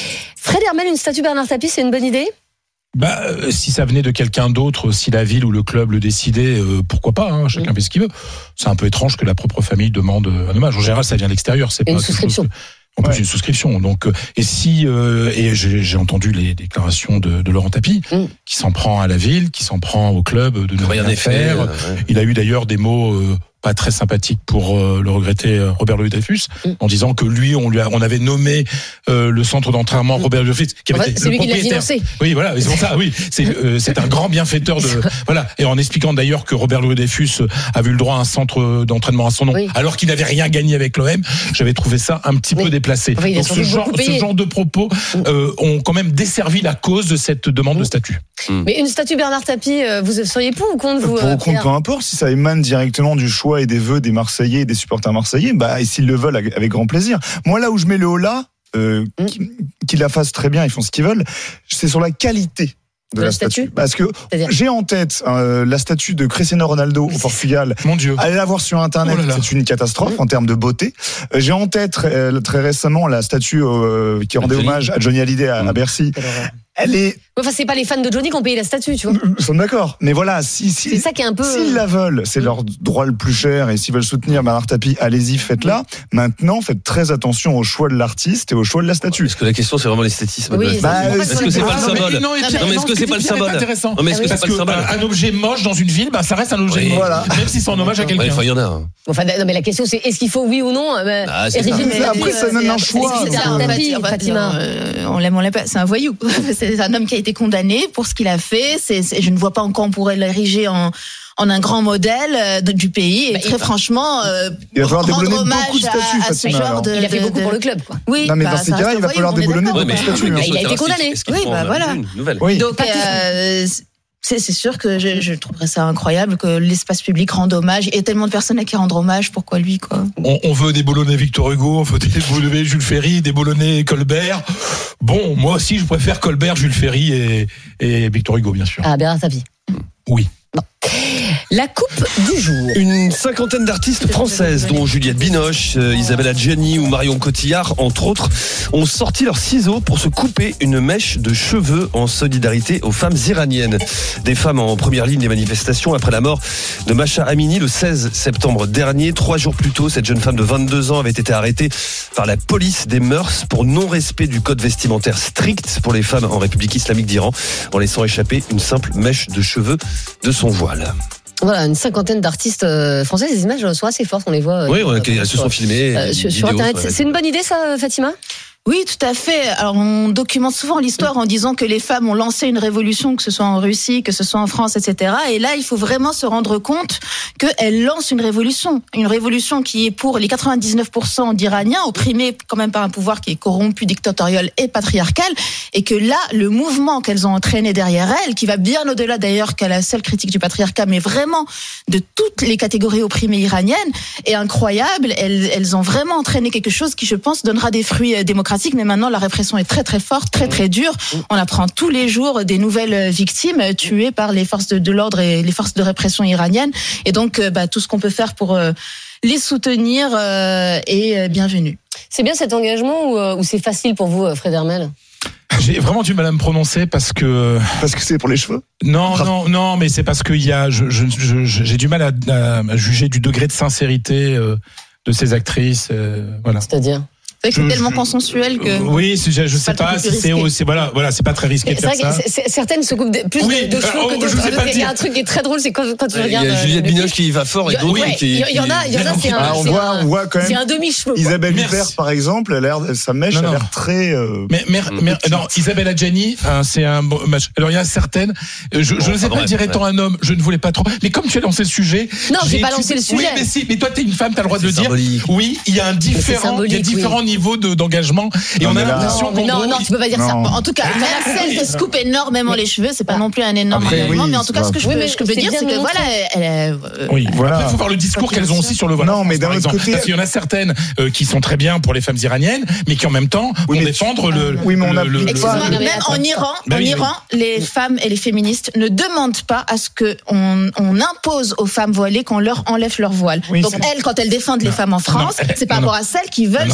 Fred Hermel, une statue Bernard Tapie, c'est une bonne idée ? Bah, euh, si ça venait de quelqu'un d'autre, si la ville ou le club le décidait, euh, pourquoi pas, hein, chacun mmh. fait ce qu'il veut. C'est un peu étrange que la propre famille demande un hommage. En général, ça vient de l'extérieur, c'est et pas une souscription. En plus, ouais. une souscription. Donc, euh, et si euh, et j'ai, j'ai entendu les déclarations de, de Laurent Tapie, mmh. qui s'en prend à la ville, qui s'en prend au club de ne rien faire. Euh, ouais. Il a eu d'ailleurs des mots euh, pas très sympathique pour euh, le regretter euh, Robert Louis-Dreyfus, mmh. en disant que lui, on lui a, on avait nommé euh, le centre d'entraînement mmh. Robert Louis-Dreyfus, qui avait ouais, été c'est le lui propriétaire. Qui l'a financé. Oui, voilà, c'est pour ça. Oui, c'est euh, c'est un grand bienfaiteur de voilà. Et en expliquant d'ailleurs que Robert Louis-Dreyfus a eu le droit à un centre d'entraînement à son nom, oui. alors qu'il n'avait rien gagné avec l'O M, j'avais trouvé ça un petit oui. peu déplacé. Oui, donc ce genre, ce genre de propos euh, ont quand même desservi la cause de cette demande mmh. de statut. Mmh. Mais une statue Bernard Tapie, vous seriez pour ou contre vous Pour ou contre, peu importe. Si ça émane directement du choix et des vœux des Marseillais et des supporters marseillais, bah, et s'ils le veulent, avec grand plaisir. Moi, là où je mets le haut là, euh, mmh. qu'ils la fassent très bien, ils font ce qu'ils veulent, c'est sur la qualité de, de la, la statue. statue. Parce que C'est-à-dire j'ai en tête euh, la statue de Cristiano Ronaldo au Portugal. Mon Dieu. Allez la voir sur Internet, oh là là. C'est une catastrophe mmh. en termes de beauté. Euh, j'ai en tête euh, très récemment la statue euh, qui rendait hommage à Johnny Hallyday à, mmh. à Bercy. Elle est. Enfin, c'est pas les fans de Johnny qui ont payé la statue, tu vois. Nous sommes d'accord. Mais voilà, si, si. C'est ça qui est un peu. S'ils la veulent, c'est leur droit le plus cher. Et s'ils veulent soutenir Bernard Tapie, allez-y, faites-la. Maintenant, faites très attention au choix de l'artiste et au choix de la statue. Parce que la question, c'est vraiment l'esthétisme. Oui, bah, est-ce que c'est pas le symbole? Non, mais est-ce que c'est pas le symbole? Non, mais est-ce que c'est pas le symbole? Un objet moche dans une ville, bah, ça reste un objet moche. Voilà. Même si c'est en hommage à quelqu'un. Il y en a. Enfin, non, mais la question, c'est est-ce qu'il faut oui ou non? Ah, c'est après, c'est même un choix. On l'aime, on l'aime pas. C'est un voyou. C'est un homme qui a été condamné pour ce qu'il a fait. C'est, c'est, je ne vois pas encore on pourrait l'ériger en, en un grand modèle du pays. Et bah, très franchement, euh, il va falloir déboulonner beaucoup de statues, à, à ce genre de, il a fait beaucoup de, pour le club, quoi. Oui. Non, mais bah, dans ces cas-là, il va falloir déboulonner beaucoup de statues. Il a été condamné. Oui, bah voilà. Oui. Donc, euh, c'est, c'est sûr que je, je trouverais ça incroyable que l'espace public rende hommage. Il y a tellement de personnes à qui rendre hommage. Pourquoi lui, quoi? On, on veut déboulonner Victor Hugo, on veut déboulonner Jules Ferry, déboulonner Colbert. Bon, moi aussi, je préfère Colbert, Jules Ferry et, et Victor Hugo, bien sûr. Ah, Bernard Tapie. Oui. Non. La coupe du jour. Une cinquantaine d'artistes françaises, dont Juliette Binoche, euh, Isabelle Adjani ou Marion Cotillard, entre autres, ont sorti leurs ciseaux pour se couper une mèche de cheveux en solidarité aux femmes iraniennes. Des femmes en première ligne des manifestations après la mort de Masha Amini le seize septembre dernier. Trois jours plus tôt, cette jeune femme de vingt-deux ans avait été arrêtée par la police des mœurs pour non-respect du code vestimentaire strict pour les femmes en République islamique d'Iran, en laissant échapper une simple mèche de cheveux de son voile. Voilà, une cinquantaine d'artistes français. Les images sont assez fortes, on les voit. Oui, euh, elles se sont filmées. Euh, sur, sur Internet. Ouais. C'est une bonne idée, ça, Fatima ? Oui, tout à fait. Alors, on documente souvent l'histoire en disant que les femmes ont lancé une révolution, que ce soit en Russie, que ce soit en France, et cetera. Et là, il faut vraiment se rendre compte qu'elles lancent une révolution. Une révolution qui est pour les quatre-vingt-dix-neuf pour cent d'Iraniens, opprimés quand même par un pouvoir qui est corrompu, dictatorial et patriarcal. Et que là, le mouvement qu'elles ont entraîné derrière elles, qui va bien au-delà d'ailleurs qu'à la seule critique du patriarcat, mais vraiment de toutes les catégories opprimées iraniennes, est incroyable. Elles, elles ont vraiment entraîné quelque chose qui, je pense, donnera des fruits démocratiques. Mais maintenant, la répression est très très forte, très très dure. On apprend tous les jours des nouvelles victimes tuées par les forces de, de l'ordre et les forces de répression iraniennes. Et donc, bah, tout ce qu'on peut faire pour euh, les soutenir euh, est bienvenu. C'est bien cet engagement ou, euh, ou c'est facile pour vous, Fred Hermel ? J'ai vraiment du mal à me prononcer parce que parce que c'est pour les cheveux. Non, non, non, mais c'est parce qu'il y a, je, je, je, j'ai du mal à, à juger du degré de sincérité euh, de ces actrices. Euh, voilà. C'est-à-dire. C'est vrai que c'est tellement consensuel que. Oui, je, je sais pas, si c'est, c'est voilà, voilà, c'est pas très risqué de faire ça. C'est, certaines se coupent plus oui, de, de cheveux oh, que d'autres. Il y a un truc qui est très drôle, c'est quand, quand tu regardes. Il y a Juliette Binoche qui va fort et d'autres ouais, qui. Il y en a, il y en a, c'est un. Ah, on voit, on voit quand même. C'est un demi-cheveu. Isabelle Huppert, par exemple, elle a l'air, sa mèche non, non. a l'air très. Euh, mais, mais, mais non, Isabelle Adjani, hein, c'est un bon match. Alors il y a certaines. Je, je ne sais pas dire étant un homme, je ne voulais pas trop. Mais comme tu as lancé le sujet. Non, j'ai pas lancé le sujet. Oui, mais si, mais toi t'es une femme, t'as le droit de le dire. Oui, il y a un différent, il y a différents niveaux d'engagement. Et non, on a l'impression non, non, non, tu peux pas dire non. ça. En tout cas, celle qui se coupe énormément les cheveux, c'est pas non plus un énorme engagement, mais en tout cas, ce que je peux, ce que je peux dire, c'est que voilà, elle. Oui, voilà. Après, il faut voir le discours qu'elles ont aussi sur le voile. Non, mais d'un autre côté, parce qu'il y en a certaines qui sont très bien pour les femmes iraniennes, mais qui en même temps vont défendre le. Oui, mais on a. Excuse-moi, même en Iran, en Iran, les femmes et les féministes ne demandent pas à ce que on impose aux femmes voilées qu'on leur enlève leur voile. Donc elles, quand elles défendent les femmes en France, c'est par rapport à celles qui veulent se voiler.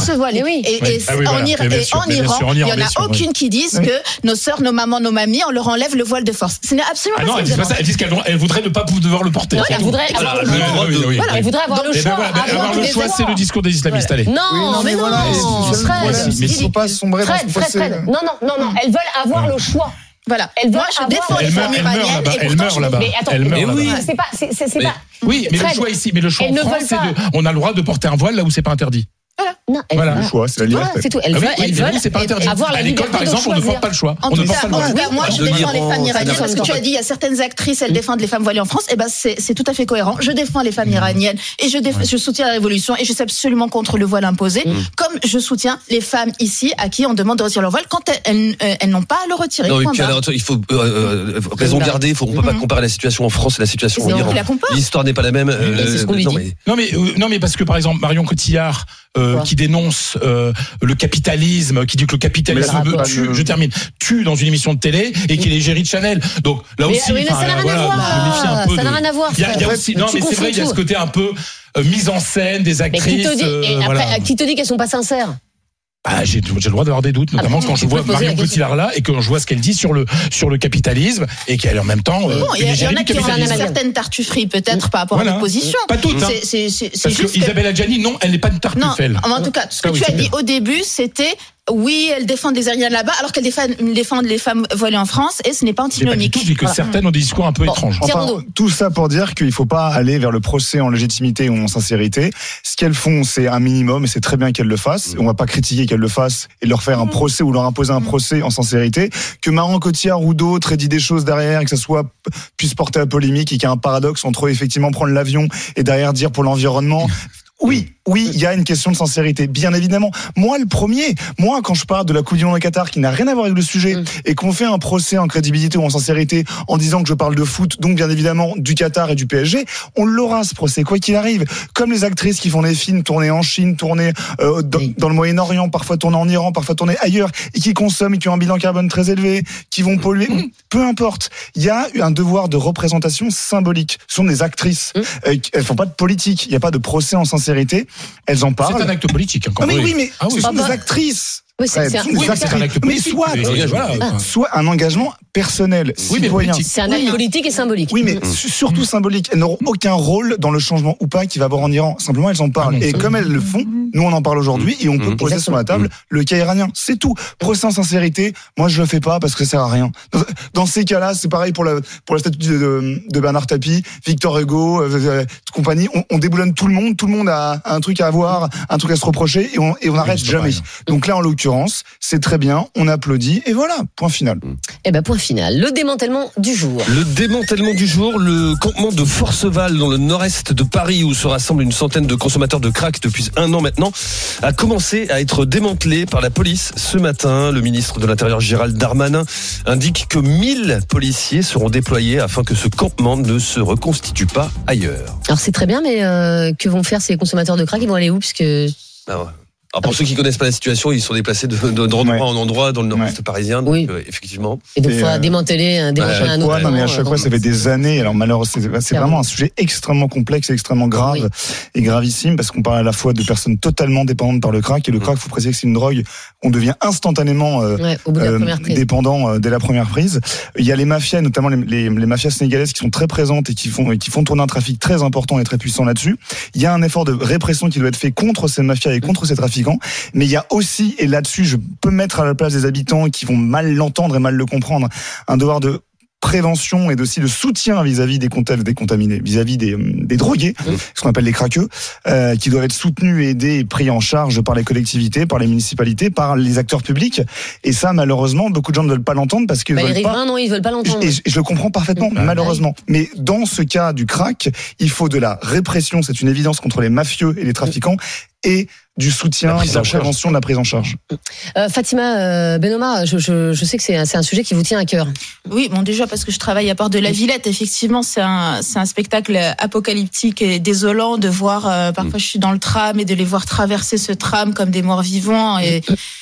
oui. Et, Oui. et Ah oui, en, voilà. Iran, Mais bien et sûr, en mais bien Iran, sûr, en il Iran, y en bien a sûr, aucune oui. qui disent Oui. que nos sœurs, nos mamans, nos mamies, on leur enlève le voile de force. Ce n'est absolument Ah pas non, ça. elles disent pas ça. Elles disent qu'elles elles voudraient ne pas devoir le porter. Non, c'est elle tout. voudrait, Voilà, avoir- le Oui, droit oui, de- oui, oui. voilà, elle voudrait avoir le Eh ben choix. voilà, ben, avoir le des choix, c'est le discours des islamistes. Allez. Non, Oui, non, mais mais non, voilà, mais si, c'est le Fred, problème, c'est qu'il mais ne faut pas sombrer dans Fred, ce Fred, procès. Fred. Non, non, non, non, elles veulent avoir le choix. Voilà. Elles veulent Moi, je avoir- défends les Elle meurt, femmes elle meurt iraniennes. là-bas. et Elle pourtant, meurt je- là-bas. Mais attends, Elle mais meurt oui. là-bas. C'est pas, c'est, c'est, c'est Mais- pas. Oui, mais le Fred, choix ici, mais le choix elles en ne France, veulent c'est pas. de, on a le droit de porter un voile là où c'est pas interdit. Non, elles Voilà. veulent- Le choix, c'est la Voilà, liberté. c'est tout. Elles Ah oui, veulent, oui, elles mais veulent nous, c'est pas interdit. avoir la À l'école, liberté par de exemple, on ne choisir. porte pas le choix. En On ne tout porte cas, pas le en voile. tout cas, moi, je De défends l'Iran, les femmes ça n'a iraniennes. rien Parce que à tu voir. as dit, il y a certaines actrices, elles défendent les femmes voilées en France. Et ben, c'est, c'est tout à fait cohérent. Je défends les femmes iraniennes et je, déf- je soutiens la révolution et je suis absolument contre le voile imposé. Comme je soutiens les femmes ici à qui on demande de retirer leur voile quand elles, elles, elles n'ont pas à le retirer. Non, et Point puis, barre. alors, il faut euh, euh, raison garder. Faut, on peut pas Mhm. comparer la situation en France et la situation C'est en donc Iran. la compare. L'histoire n'est pas la même. euh, c'est ce qu'on lui non, dit. mais- Non mais euh, non mais parce que par exemple Marion Cotillard euh, Quoi qui dénonce euh, le capitalisme, qui dit que le capitalisme Mais le rapport, tue, le- je termine, tue dans une émission de télé et qu'il est l'égérie de Chanel. Donc là Mais- aussi, oui, mais enfin, ça n'a rien à voilà, voir, je me méfie un peu ça n'a de- rien à voir, Il y a, il y a Fred. aussi, non Tu mais c'est confonds vrai, il y a tout. ce côté un peu euh, mise en scène des Mais actrices. qui te dit, euh, et après, voilà. qui te dit qu'elles sont pas sincères? Ah, j'ai, j'ai le droit d'avoir des doutes, notamment Ah, quand tu je peux vois poser la Marion question. Cotillard là et que je vois ce qu'elle dit sur le sur le capitalisme et qu'elle est en même temps euh, Bon, il y, une a- il y égérie en a du qui ont une capitalisme. certaine tartufferie peut-être par rapport à Voilà. l'opposition. Pas toutes, hein. C'est, c'est, c'est, c'est Parce que juste que- Isabelle Adjani, non, elle n'est pas une Non, tartuffelle. en tout cas, ce que Ah oui, tu as c'est dit bien. au début, c'était oui, elles défendent les Iraniennes là-bas, alors qu'elles défendent, défendent les femmes voilées en France, et ce n'est pas J'ai pas du antinomique. tout dit que Voilà. certaines ont des discours un peu Bon. étranges. Pierre Enfin, Rondeau. tout ça pour dire qu'il ne faut pas aller vers le procès en légitimité ou en sincérité. Ce qu'elles font, c'est un minimum, et c'est très bien qu'elles le fassent. On ne va pas critiquer qu'elles le fassent et leur faire un procès ou leur imposer un procès en sincérité. Que Marion Cotillard ou d'autres aient dit des choses derrière et que ça soit puisse porter à polémique et qu'il y a un paradoxe entre effectivement prendre l'avion et derrière dire pour l'environnement. Oui, oui, il y a une question de sincérité, bien évidemment. Moi, le premier, moi, quand je parle de la Coupe du Monde au Qatar, qui n'a rien à voir avec le sujet, Mm. et qu'on fait un procès en crédibilité ou en sincérité, en disant que je parle de foot, donc bien évidemment du Qatar et du P S G, on l'aura ce procès, quoi qu'il arrive. Comme les actrices qui font des films tournés en Chine, tournés euh, dans, Oui. dans le Moyen-Orient, parfois tournés en Iran, parfois tournés ailleurs, et qui consomment et qui ont un bilan carbone très élevé, qui vont polluer, Mm. peu importe. Il y a un devoir de représentation symbolique. Ce sont des actrices. Mm. Euh, elles font pas de politique. Il n'y a pas de procès en sincérité. Elles en parlent. C'est un acte politique. Encore. Ah mais oui, mais Ah oui. ce sont Ah bah. des actrices. Oui, c'est, Fred, c'est un, ce sont des Oui, mais c'est un actrices. acte Mais politique. soit, Mais voilà. Ah. soit un engagement personnel, Oui, mais citoyen. politique. c'est un acte politique et symbolique. Oui, mais su- surtout symbolique. Elles n'auront aucun rôle dans le changement ou pas qui va avoir en Iran. Simplement, elles en parlent. Ah non, et ça- comme elles le font, nous on en parle aujourd'hui et on peut Mmh. poser sur la table le cas iranien. C'est tout. Procès en sincérité, moi je le fais pas parce que ça sert à rien. Dans, dans ces cas-là, c'est pareil pour la pour la statue de, de, de Bernard Tapie, Victor Hugo, euh, euh, compagnie. On, on déboulonne tout le monde. Tout le monde a un truc à avoir, un truc à se reprocher et on et on n'arrête c'est pas jamais. pareil. Donc là, en l'occurrence, c'est très bien. On applaudit et voilà. Point final. Eh ben, point final. Le démantèlement du jour. Le démantèlement du jour, le campement de Forceval dans le nord-est de Paris où se rassemblent une centaine de consommateurs de crack depuis un an maintenant, a commencé à être démantelé par la police ce matin. Le ministre de l'Intérieur Gérald Darmanin indique que mille policiers seront déployés afin que ce campement ne se reconstitue pas ailleurs. Alors, c'est très bien, mais euh, que vont faire ces consommateurs de crack? Ils vont aller où? Puisque Ah ouais. Alors pour ceux qui connaissent pas la situation, ils sont déplacés de, de, d'endroit Ouais. en endroit dans le nord-est parisien. Donc, Oui. euh, effectivement. et donc, il Et, faudra euh, démanteler, un- démanteler ouais, un autre. Ouais, non, mais à chaque euh, fois, ça fait des années. Alors malheureusement, c'est, c'est vraiment un sujet extrêmement complexe et extrêmement grave Oui. et gravissime parce qu'on parle à la fois de personnes totalement dépendantes par le crack et le crack, faut préciser que c'est une drogue. On devient instantanément euh, Ouais, au bout de la euh, première prise. dépendant euh, dès la première prise. Il y a les mafias, notamment les, les, les mafias sénégalaises qui sont très présentes et qui font et qui font tourner un trafic très important et très puissant là-dessus. Il y a un effort de répression qui doit être fait contre ces mafias et contre ces trafiquants, mais il y a aussi, et là-dessus je peux mettre à la place des habitants qui vont mal l'entendre et mal le comprendre, un devoir de prévention et aussi de soutien vis-à-vis des, contam- des contaminés, vis-à-vis des, des drogués, Mmh. ce qu'on appelle les craqueux, euh, qui doivent être soutenus, aidés et pris en charge par les collectivités, par les municipalités, par les acteurs publics. Et ça, malheureusement, beaucoup de gens ne veulent pas l'entendre parce qu'ils Bah, les veulent pas. riverains, non, ils veulent pas l'entendre. Et je, et je le comprends parfaitement, Bah, malheureusement. Mais dans ce cas du crack, il faut de la répression, c'est une évidence, contre les mafieux et les trafiquants, et du soutien, La prise de la en charge. prévention, de la prise en charge. Euh, Fatima euh, Benomar, je, je, je sais que c'est un, c'est un sujet qui vous tient à cœur. Oui, bon, déjà parce que je travaille à Porte de la Villette, effectivement, c'est un, c'est un spectacle apocalyptique et désolant de voir, euh, parfois je suis dans le tram et de les voir traverser ce tram comme des morts vivants et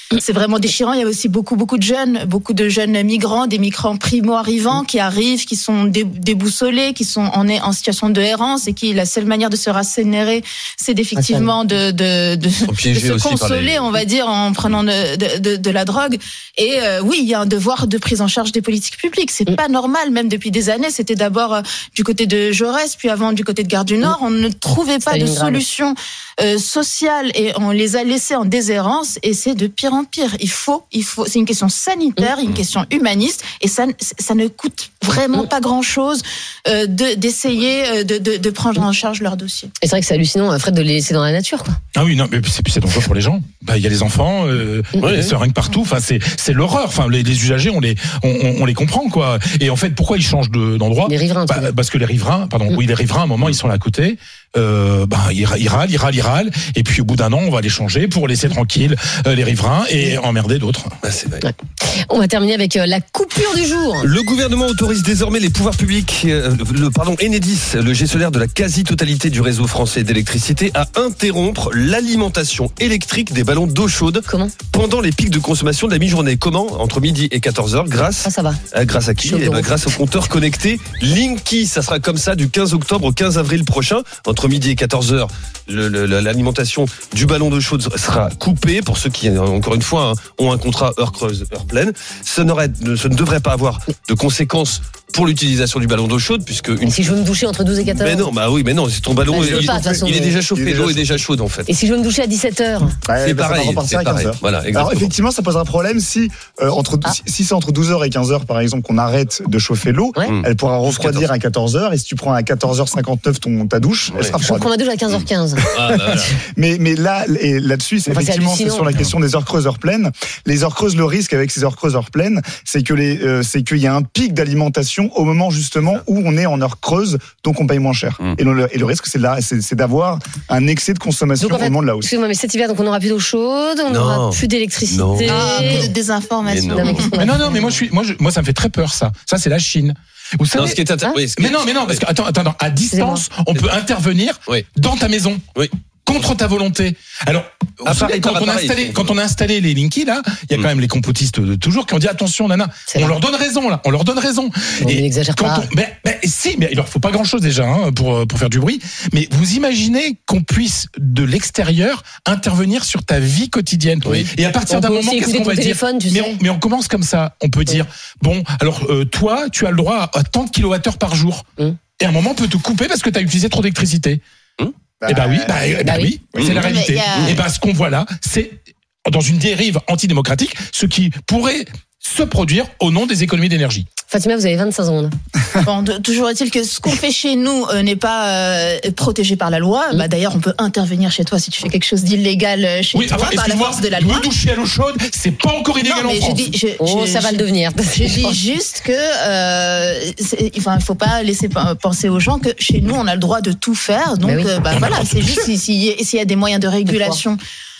c'est vraiment déchirant. Il y a aussi beaucoup, beaucoup de jeunes, beaucoup de jeunes migrants, des migrants primo-arrivants qui arrivent, qui sont déboussolés, qui sont en, en situation de errance et qui, la seule manière de se racénérer, c'est effectivement de, de, de, de se consoler, les... on va dire, en prenant de, de, de, de la drogue. Et euh, oui, il y a un devoir de prise en charge des politiques publiques. C'est mmh. pas normal, même depuis des années. C'était d'abord euh, du côté de Jaurès, puis avant du côté de Gare du Nord. On ne trouvait pas de solution euh, sociale et on les a laissés en déshérence. Et c'est de pire en pire. Il faut, il faut. C'est une question sanitaire, mmh. une question humaniste, et ça, ça ne coûte vraiment mmh. pas grand-chose euh, de, d'essayer de, de, de prendre en charge leur dossier. Et c'est vrai que c'est hallucinant, Fred, de les laisser dans la nature, quoi. Ah oui, non, mais c'est, c'est dangereux pour les gens. Bah, il y a les enfants, euh, ouais, les seringues partout. Enfin, c'est, c'est l'horreur. Enfin, les, les usagers, on les, on, on les comprend, quoi. Et en fait, pourquoi ils changent de, d'endroit? Les riverains. Bah, parce que les riverains, pardon, mmh. oui, les riverains, à un moment, ils sont là à côté. Euh, bah, ils râlent, ils râlent, ils râlent, et puis au bout d'un an, on va les changer pour laisser tranquilles euh, les riverains et emmerder d'autres. Bah, c'est vrai. Ouais. On va terminer avec euh, la coupure du jour. Le gouvernement autorise désormais les pouvoirs publics, euh, le pardon, Enedis, le gestionnaire de la quasi-totalité du réseau français d'électricité, à interrompre l'alimentation électrique des ballons d'eau chaude. Comment? Pendant les pics de consommation de la mi-journée. Comment? Entre midi et quatorze heures, grâce ah, ça va. À, grâce à qui? Eh ben, grâce au compteur connecté Linky. Ça sera comme ça du quinze octobre au quinze avril prochain. Entre midi et quatorze heures, le, le, l'alimentation du ballon d'eau chaude sera coupée pour ceux qui, encore une fois, hein, ont un contrat heure creuse, heure pleine. Ce, n'aurait, ce ne devrait pas avoir de conséquences pour l'utilisation du ballon d'eau chaude, puisque une... Et si je veux me doucher entre douze et quatorze? Mais non, bah oui, mais non, c'est ton ballon, bah, il, pas, il, façon, il est déjà chauffé, il est déjà l'eau chaud. Est déjà chaude en fait. Et si je veux me doucher à dix-sept heures? Ouais, c'est bah, pareil, c'est pareil. Voilà, alors effectivement, ça posera problème si euh, entre ah. si c'est entre douze heures et quinze heures par exemple qu'on arrête de chauffer l'eau, ouais. elle pourra refroidir à quatorze heures, et si tu prends à quatorze heures cinquante-neuf ton ta douche, ouais. elle sera froide. Je prends ma douche à quinze heures quinze. Ah, bah, voilà. mais mais là et là-dessus, c'est enfin, effectivement c'est, c'est sur la question des heures creuses heures pleines. Les heures creuses, le risque avec ces heures creuses heures pleines, c'est que les euh, c'est qu'il y a un pic d'alimentation au moment justement où on est en heure creuse, donc on paye moins cher. Mmh. Et, le, et le risque, c'est, là, c'est, c'est d'avoir un excès de consommation donc, en fait, au moment de la hausse. Excusez-moi, mais cet hiver, donc on n'aura plus d'eau chaude, on n'aura plus d'électricité. Non. Ah, plus de désinformation. Mais non, mais non, non, mais moi, je suis, moi, je, moi, ça me fait très peur, ça. Ça, c'est la Chine. Vous savez, non, ce qui est inter- hein oui, ce qui mais non, mais non, parce que attends, attends, attends à distance, on peut intervenir oui. dans ta maison. Oui. Contre ta volonté. Alors, vous savez, quand, on a installé, quand on a installé les Linky, là, il y a quand même les complotistes de toujours qui ont dit attention, nana, c'est on vrai. leur donne raison, là, on leur donne raison. On n'exagère pas. On, mais, mais, si, mais il leur faut pas grand chose déjà, hein, pour, pour faire du bruit. Mais vous imaginez qu'on puisse, de l'extérieur, intervenir sur ta vie quotidienne. Oui. Et à partir on d'un moment, qu'est-ce qu'on va dire? Mais on, mais on commence comme ça. On peut oui. dire, bon, alors, euh, toi, tu as le droit à tant de kilowattheures par jour. Hum. Et à un moment, on peut te couper parce que tu as utilisé trop d'électricité. Hum. Eh ben oui, bah, bah, bah oui, oui, c'est la réalité. A... Et ben ce qu'on voit là, c'est dans une dérive antidémocratique, ce qui pourrait se produire au nom des économies d'énergie. Fatima, vous avez vingt-cinq secondes. Bon, de, toujours est-il que ce qu'on fait chez nous euh, n'est pas euh, protégé par la loi. Mmh. Bah, d'ailleurs, on peut intervenir chez toi si tu fais quelque chose d'illégal chez oui, toi enfin, par la force de la loi. Me doucher à l'eau chaude, c'est pas encore illégal non, mais en France. Je dis, je, oh, je, ça va je, le devenir. Je dis juste que, euh, enfin, il faut pas laisser penser aux gens que chez nous, on a le droit de tout faire. Donc, bah, oui. euh, bah voilà, c'est juste s'il si, si y a des moyens de régulation.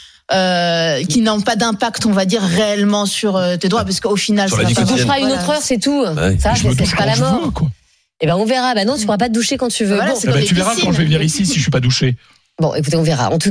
Euh, qui n'ont pas d'impact, on va dire, réellement sur euh, tes droits, parce qu'au final, sur ça va pas. Tu doucheras une autre heure, c'est tout. Ouais. Ça, c'est, c'est pas la mort. Et ben, on verra. Ben non, tu pourras pas te doucher quand tu veux. Voilà, bon. Eh ben, tu verras quand je vais venir ici si je suis pas douché. Bon, écoutez, on verra. En tout